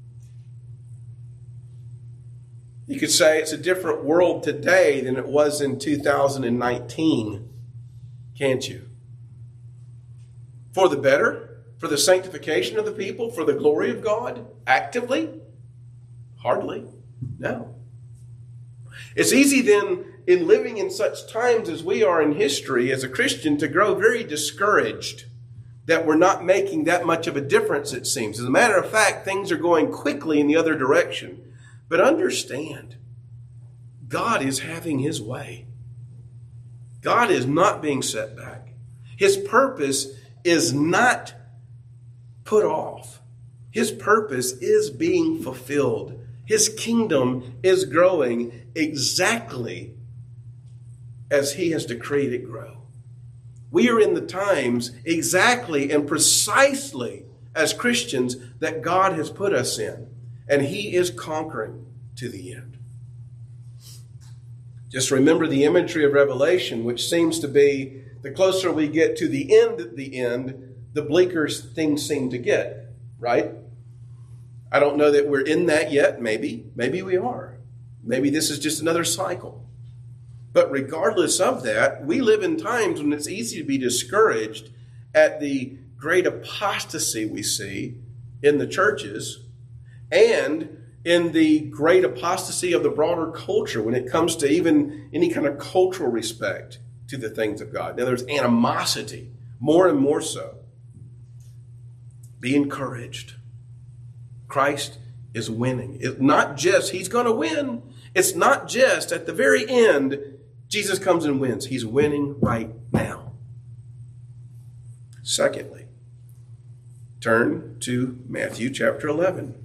You could say it's a different world today than it was in two thousand nineteen, can't you? For the better? For the sanctification of the people? For the glory of God? Actively? Hardly. No. It's easy then, in living in such times as we are in history as a Christian, to grow very discouraged that we're not making that much of a difference, it seems. As a matter of fact, things are going quickly in the other direction. But understand, God is having his way. God is not being set back. His purpose is not put off. His purpose is being fulfilled. His kingdom is growing exactly as he has decreed it grow. We are in the times exactly and precisely as Christians that God has put us in. And he is conquering to the end. Just remember the imagery of Revelation, which seems to be the closer we get to the end at the end, the bleaker things seem to get, right? I don't know that we're in that yet. Maybe. Maybe we are. Maybe this is just another cycle. But regardless of that, we live in times when it's easy to be discouraged at the great apostasy we see in the churches and in the great apostasy of the broader culture when it comes to even any kind of cultural respect to the things of God. Now, there's animosity, more and more so. Be encouraged. Christ is winning. It's not just, he's going to win. It's not just at the very end, Jesus comes and wins. He's winning right now. Secondly, turn to Matthew chapter eleven.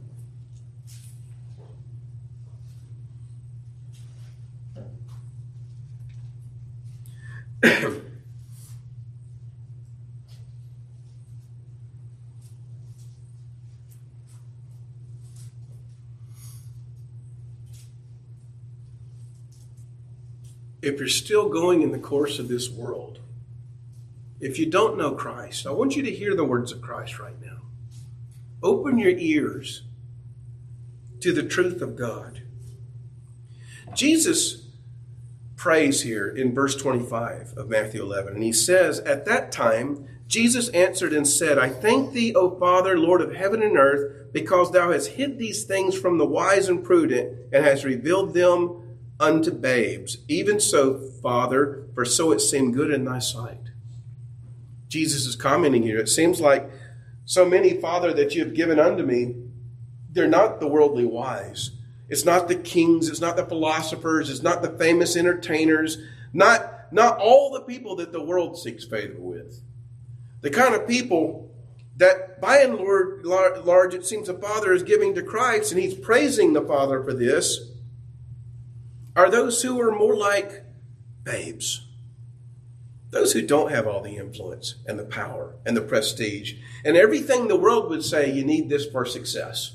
If you're still going in the course of this world, if you don't know Christ, I want you to hear the words of Christ right now. Open your ears to the truth of God. Jesus prays here in verse twenty-five of Matthew eleven, and he says, "At that time, Jesus answered and said, I thank thee, O Father, Lord of heaven and earth, because thou hast hid these things from the wise and prudent, and hast revealed them unto babes. Even so, Father, for so it seemed good in thy sight." Jesus is commenting here. It seems like so many, Father, that you have given unto me, they're not the worldly wise. It's not the kings. It's not the philosophers. It's not the famous entertainers. Not, not all the people that the world seeks favor with. The kind of people that by and large, it seems the Father is giving to Christ, and he's praising the Father for this, are those who are more like babes. Those who don't have all the influence and the power and the prestige and everything the world would say you need this for success.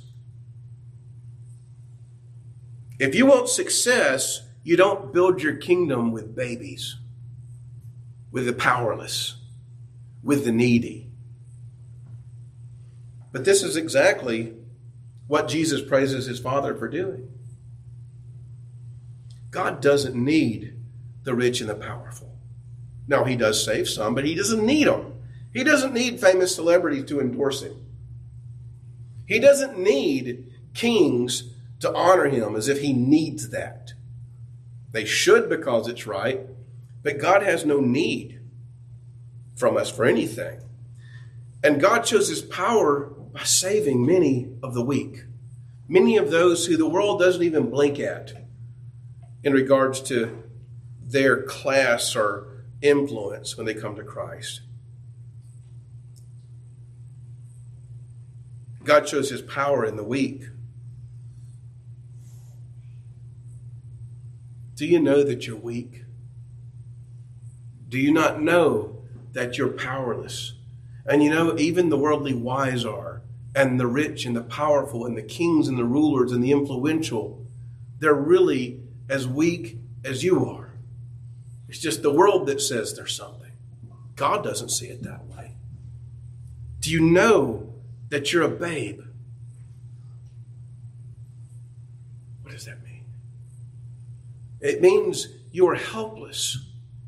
If you want success, you don't build your kingdom with babies. with the powerless, with the needy. But this is exactly what Jesus praises his Father for doing. God doesn't need the rich and the powerful. Now, he does save some, but he doesn't need them. He doesn't need famous celebrities to endorse him. He doesn't need kings to honor him as if he needs that. They should because it's right, but God has no need from us for anything. And God shows his power by saving many of the weak, many of those who the world doesn't even blink at in regards to their class or influence when they come to Christ. God shows his power in the weak. Do you know that you're weak? Do you not know that you're powerless? And you know, even the worldly wise are, and the rich and the powerful and the kings and the rulers and the influential, they're really as weak as you are. It's just the world that says there's something. God doesn't see it that way. Do you know that you're a babe? What does that mean? It means you are helpless.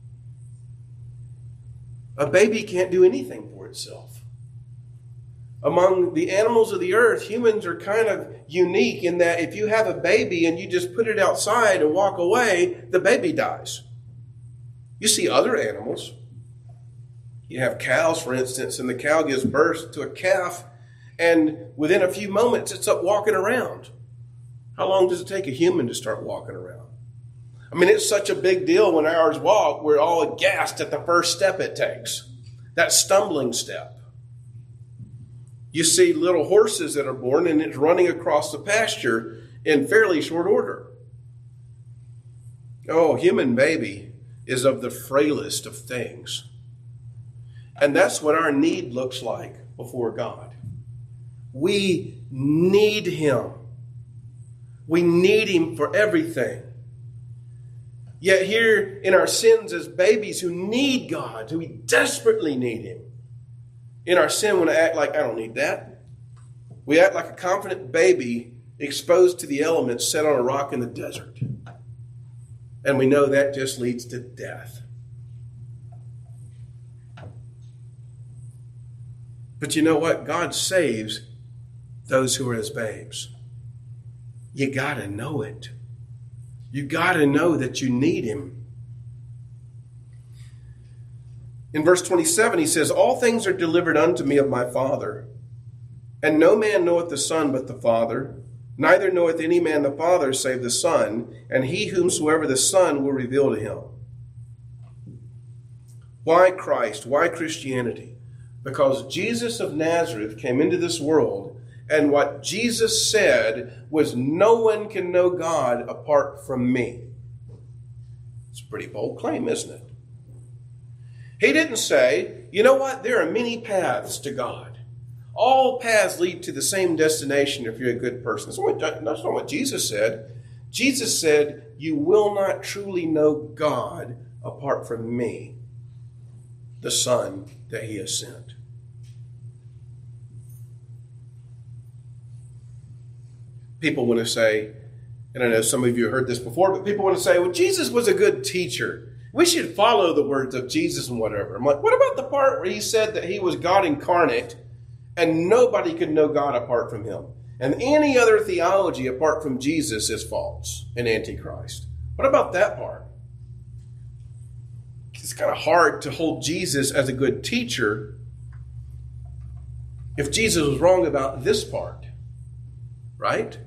A baby can't do anything for itself. Among the animals of the earth, humans are kind of unique in that if you have a baby and you just put it outside and walk away, the baby dies. You see other animals. You have cows, for instance, and the cow gives birth to a calf, and within a few moments, it's up walking around. How long does it take a human to start walking around? I mean, it's such a big deal when ours walk, we're all aghast at the first step it takes, that stumbling step. You see little horses that are born, and it's running across the pasture in fairly short order. Oh, human baby is of the frailest of things. And that's what our need looks like before God. We need him. We need him for everything. Yet here in our sins as babies who need God, who we desperately need him, in our sin, we want to act like, I don't need that. We act like a confident baby exposed to the elements set on a rock in the desert. And we know that just leads to death. But you know what? God saves those who are his babes. You got to know it. You got to know that you need him. In verse twenty-seven, he says, all things are delivered unto me of my Father. And no man knoweth the Son but the Father. Neither knoweth any man the Father save the Son, and he whomsoever the Son will reveal to him. Why Christ? Why Christianity? Because Jesus of Nazareth came into this world, and what Jesus said was, no one can know God apart from me. It's a pretty bold claim, isn't it? He didn't say, you know what, there are many paths to God. All paths lead to the same destination if you're a good person. That's not what, that's not what Jesus said. Jesus said, you will not truly know God apart from me, the Son that he has sent. People want to say, and I know some of you have heard this before, but people want to say, well, Jesus was a good teacher. We should follow the words of Jesus and whatever. I'm like, what about the part where he said that he was God incarnate and nobody could know God apart from him? And any other theology apart from Jesus is false and antichrist. What about that part? It's kind of hard to hold Jesus as a good teacher if Jesus was wrong about this part, right?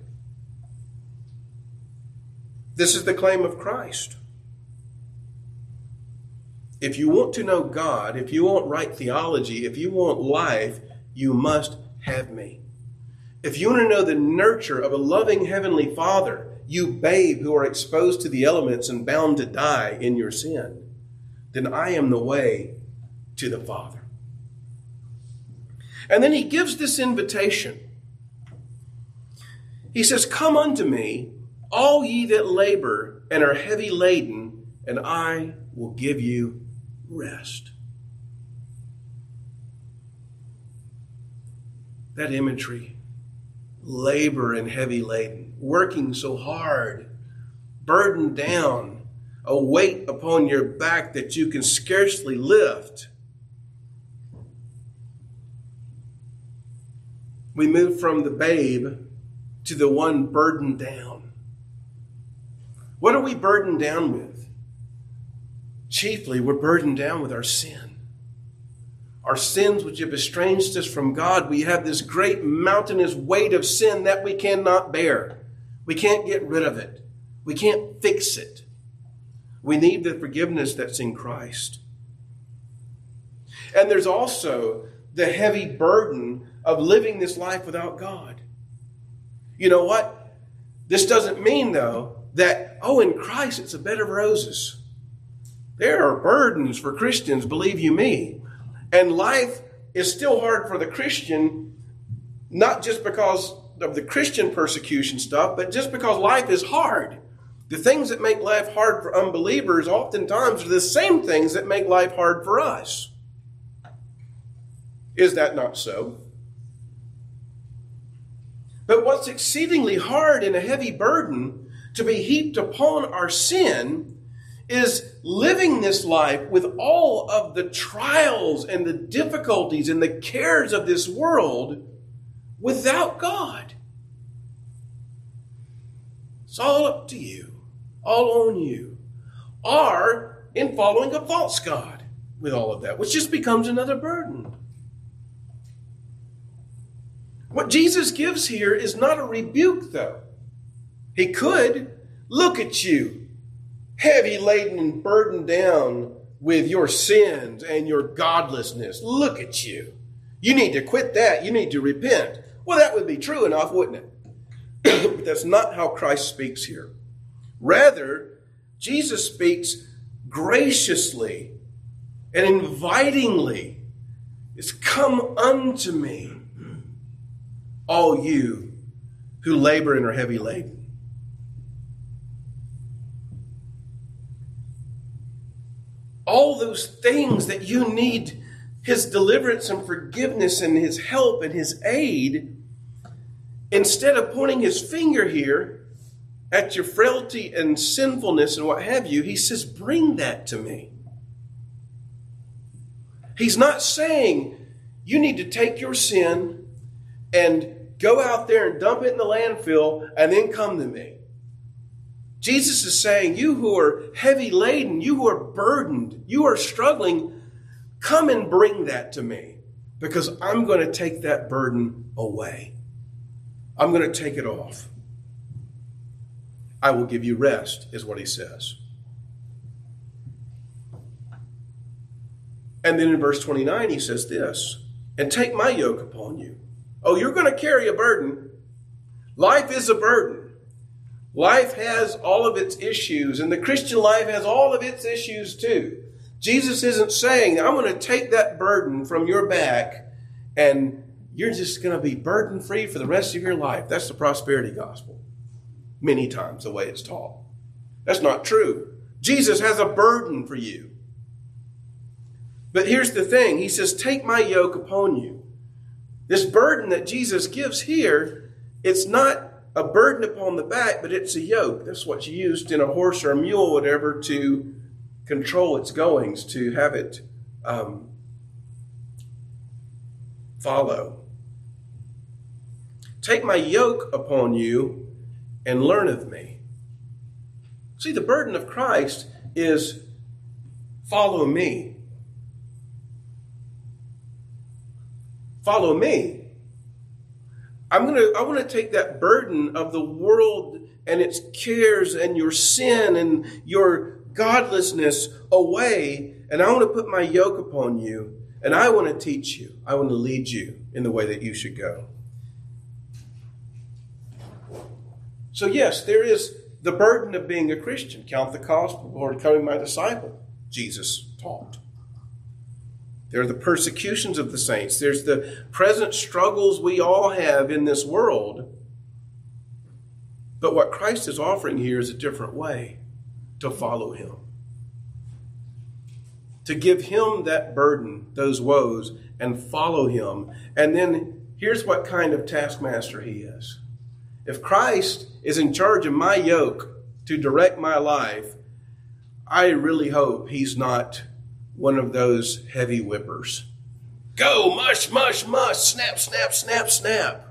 This is the claim of Christ. If you want to know God, if you want right theology, if you want life, you must have me. If you want to know the nurture of a loving heavenly Father, you babe who are exposed to the elements and bound to die in your sin, then I am the way to the Father. And then he gives this invitation. He says, come unto me, all ye that labor and are heavy laden, and I will give you rest. That imagery, labor and heavy laden, working so hard, burdened down, a weight upon your back that you can scarcely lift. We move from the babe to the one burdened down. What are we burdened down with? Chiefly, we're burdened down with our sin. Our sins which have estranged us from God. We have this great mountainous weight of sin that we cannot bear. We can't get rid of it. We can't fix it. We need the forgiveness that's in Christ. And there's also the heavy burden of living this life without God. You know what? This doesn't mean, though, that, oh, in Christ it's a bed of roses. There are burdens for Christians, believe you me. And life is still hard for the Christian, not just because of the Christian persecution stuff, but just because life is hard. The things that make life hard for unbelievers oftentimes are the same things that make life hard for us. Is that not so? But what's exceedingly hard and a heavy burden to be heaped upon our sin is living this life with all of the trials and the difficulties and the cares of this world without God. It's all up to you, all on you. Or in following a false God with all of that, which just becomes another burden. What Jesus gives here is not a rebuke, though. He could. Look at you, heavy laden and burdened down with your sins and your godlessness. Look at you. You need to quit that. You need to repent. Well, that would be true enough, wouldn't it? But that's not how Christ speaks here. Rather, Jesus speaks graciously and invitingly. It's come unto me, all you who labor and are heavy laden. All those things that you need his deliverance and forgiveness and his help and his aid, instead of pointing his finger here at your frailty and sinfulness and what have you, he says, bring that to me. He's not saying you need to take your sin and go out there and dump it in the landfill and then come to me. Jesus is saying, you who are heavy laden, you who are burdened, you are struggling, come and bring that to me, because I'm going to take that burden away. I'm going to take it off. I will give you rest, is what he says. And then in verse twenty-nine, he says this, and take my yoke upon you. Oh, you're going to carry a burden. Life is a burden. Life has all of its issues, and the Christian life has all of its issues too. Jesus isn't saying, I'm going to take that burden from your back and you're just going to be burden-free for the rest of your life. That's the prosperity gospel. Many times the way it's taught. That's not true. Jesus has a burden for you. But here's the thing. He says, take my yoke upon you. This burden that Jesus gives here, it's not a burden upon the back, but it's a yoke. That's what's used in a horse or a mule or whatever to control its goings, to have it um, follow. Take my yoke upon you and learn of me. See, the burden of Christ is follow me. Follow me. I'm going to, I want to take that burden of the world and its cares and your sin and your godlessness away. And I want to put my yoke upon you. And I want to teach you. I want to lead you in the way that you should go. So yes, there is the burden of being a Christian. Count the cost before becoming my disciple, Jesus taught. There are the persecutions of the saints. There's the present struggles we all have in this world. But what Christ is offering here is a different way to follow him. to give him that burden, those woes, and follow him. And then here's what kind of taskmaster he is. If Christ is in charge of my yoke to direct my life, I really hope he's not one of those heavy whippers. Go, mush, mush, mush, snap, snap, snap, snap.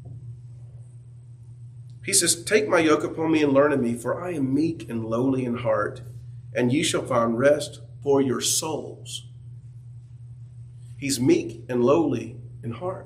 He says, take my yoke upon me and learn of me, for I am meek and lowly in heart, and ye shall find rest for your souls. He's meek and lowly in heart.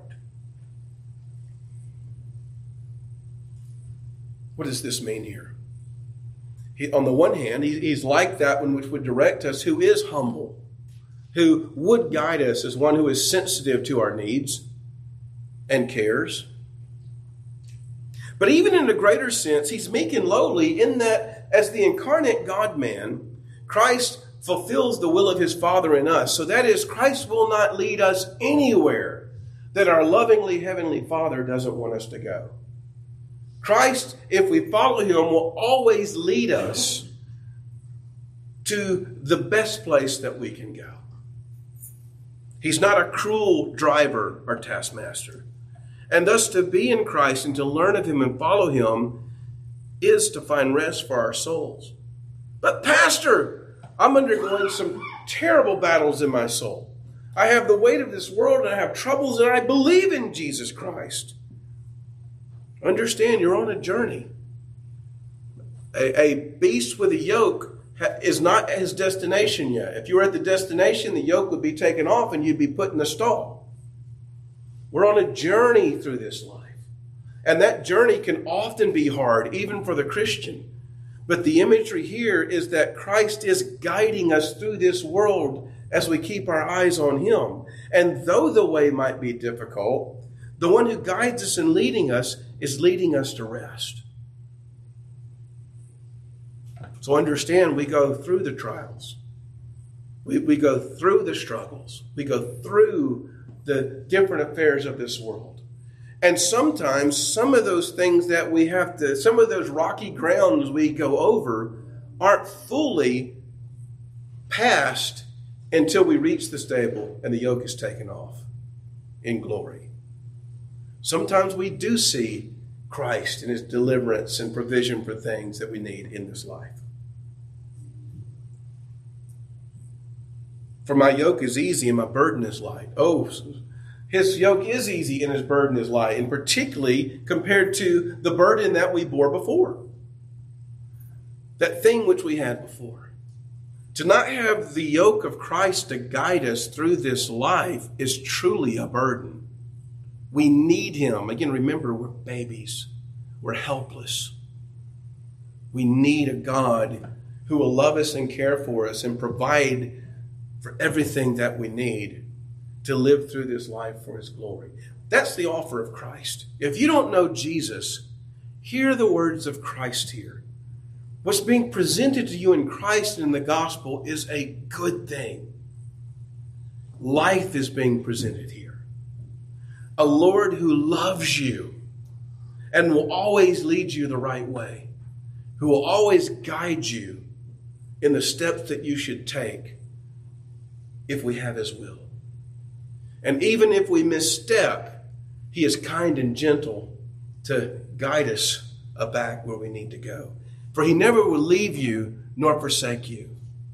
What does this mean here? He, on the one hand, he, he's like that one which would direct us, who is humble, who would guide us as one who is sensitive to our needs and cares. But even in a greater sense, he's meek and lowly in that as the incarnate God-man, Christ fulfills the will of his Father in us. So that is, Christ will not lead us anywhere that our lovingly heavenly Father doesn't want us to go. Christ, if we follow him, will always lead us to the best place that we can go. He's not a cruel driver or taskmaster. And thus to be in Christ and to learn of him and follow him is to find rest for our souls. But Pastor, I'm undergoing some terrible battles in my soul. I have the weight of this world and I have troubles, and I believe in Jesus Christ. Understand, you're on a journey. A, a beast with a yoke is not his destination yet. If you were at the destination, the yoke would be taken off and you'd be put in the stall. We're on a journey through this life. And that journey can often be hard, even for the Christian. But the imagery here is that Christ is guiding us through this world as we keep our eyes on him. And though the way might be difficult, the one who guides us and leading us is leading us to rest. So understand, we go through the trials. We, we go through the struggles. We go through the different affairs of this world. And sometimes some of those things that we have to, some of those rocky grounds we go over aren't fully passed until we reach the stable and the yoke is taken off in glory. Sometimes we do see Christ and his deliverance and provision for things that we need in this life. For my yoke is easy and my burden is light. Oh, his yoke is easy and his burden is light, and particularly compared to the burden that we bore before. That thing which we had before. To not have the yoke of Christ to guide us through this life is truly a burden. We need him. Again, remember, we're babies. We're helpless. We need a God who will love us and care for us and provide for everything that we need to live through this life for his glory. That's the offer of Christ. If you don't know Jesus, hear the words of Christ here. What's being presented to you in Christ and in the gospel is a good thing. Life is being presented here. A Lord who loves you and will always lead you the right way, who will always guide you in the steps that you should take if we have his will. And even if we misstep, he is kind and gentle to guide us back where we need to go. For he never will leave you nor forsake you.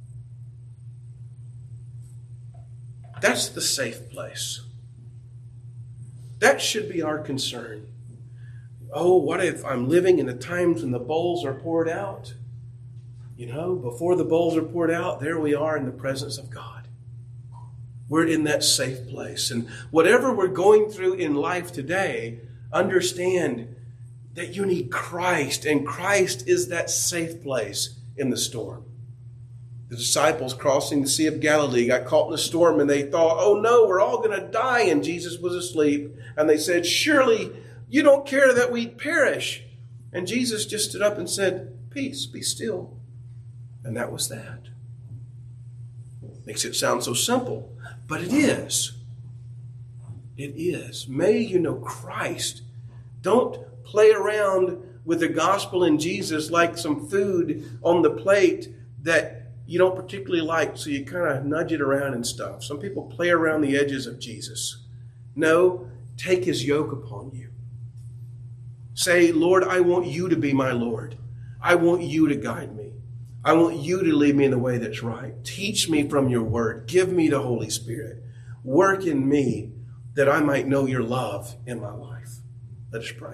That's the safe place. That should be our concern. Oh, what if I'm living in the times when the bowls are poured out? You know, before the bowls are poured out, there we are in the presence of God. We're in that safe place. And whatever we're going through in life today, understand that you need Christ. And Christ is that safe place in the storm. The disciples crossing the Sea of Galilee got caught in a storm and they thought, oh no, we're all going to die. And Jesus was asleep. And they said, surely you don't care that we perish. And Jesus just stood up and said, peace, be still. And that was that. Makes it sound so simple. But it is. It is. May you know Christ. Don't play around with the gospel in Jesus like some food on the plate that you don't particularly like, so you kind of nudge it around and stuff. Some people play around the edges of Jesus. No, take his yoke upon you. Say, Lord, I want you to be my Lord. I want you to guide me. I want you to lead me in the way that's right. Teach me from your word. Give me the Holy Spirit. Work in me that I might know your love in my life. Let us pray.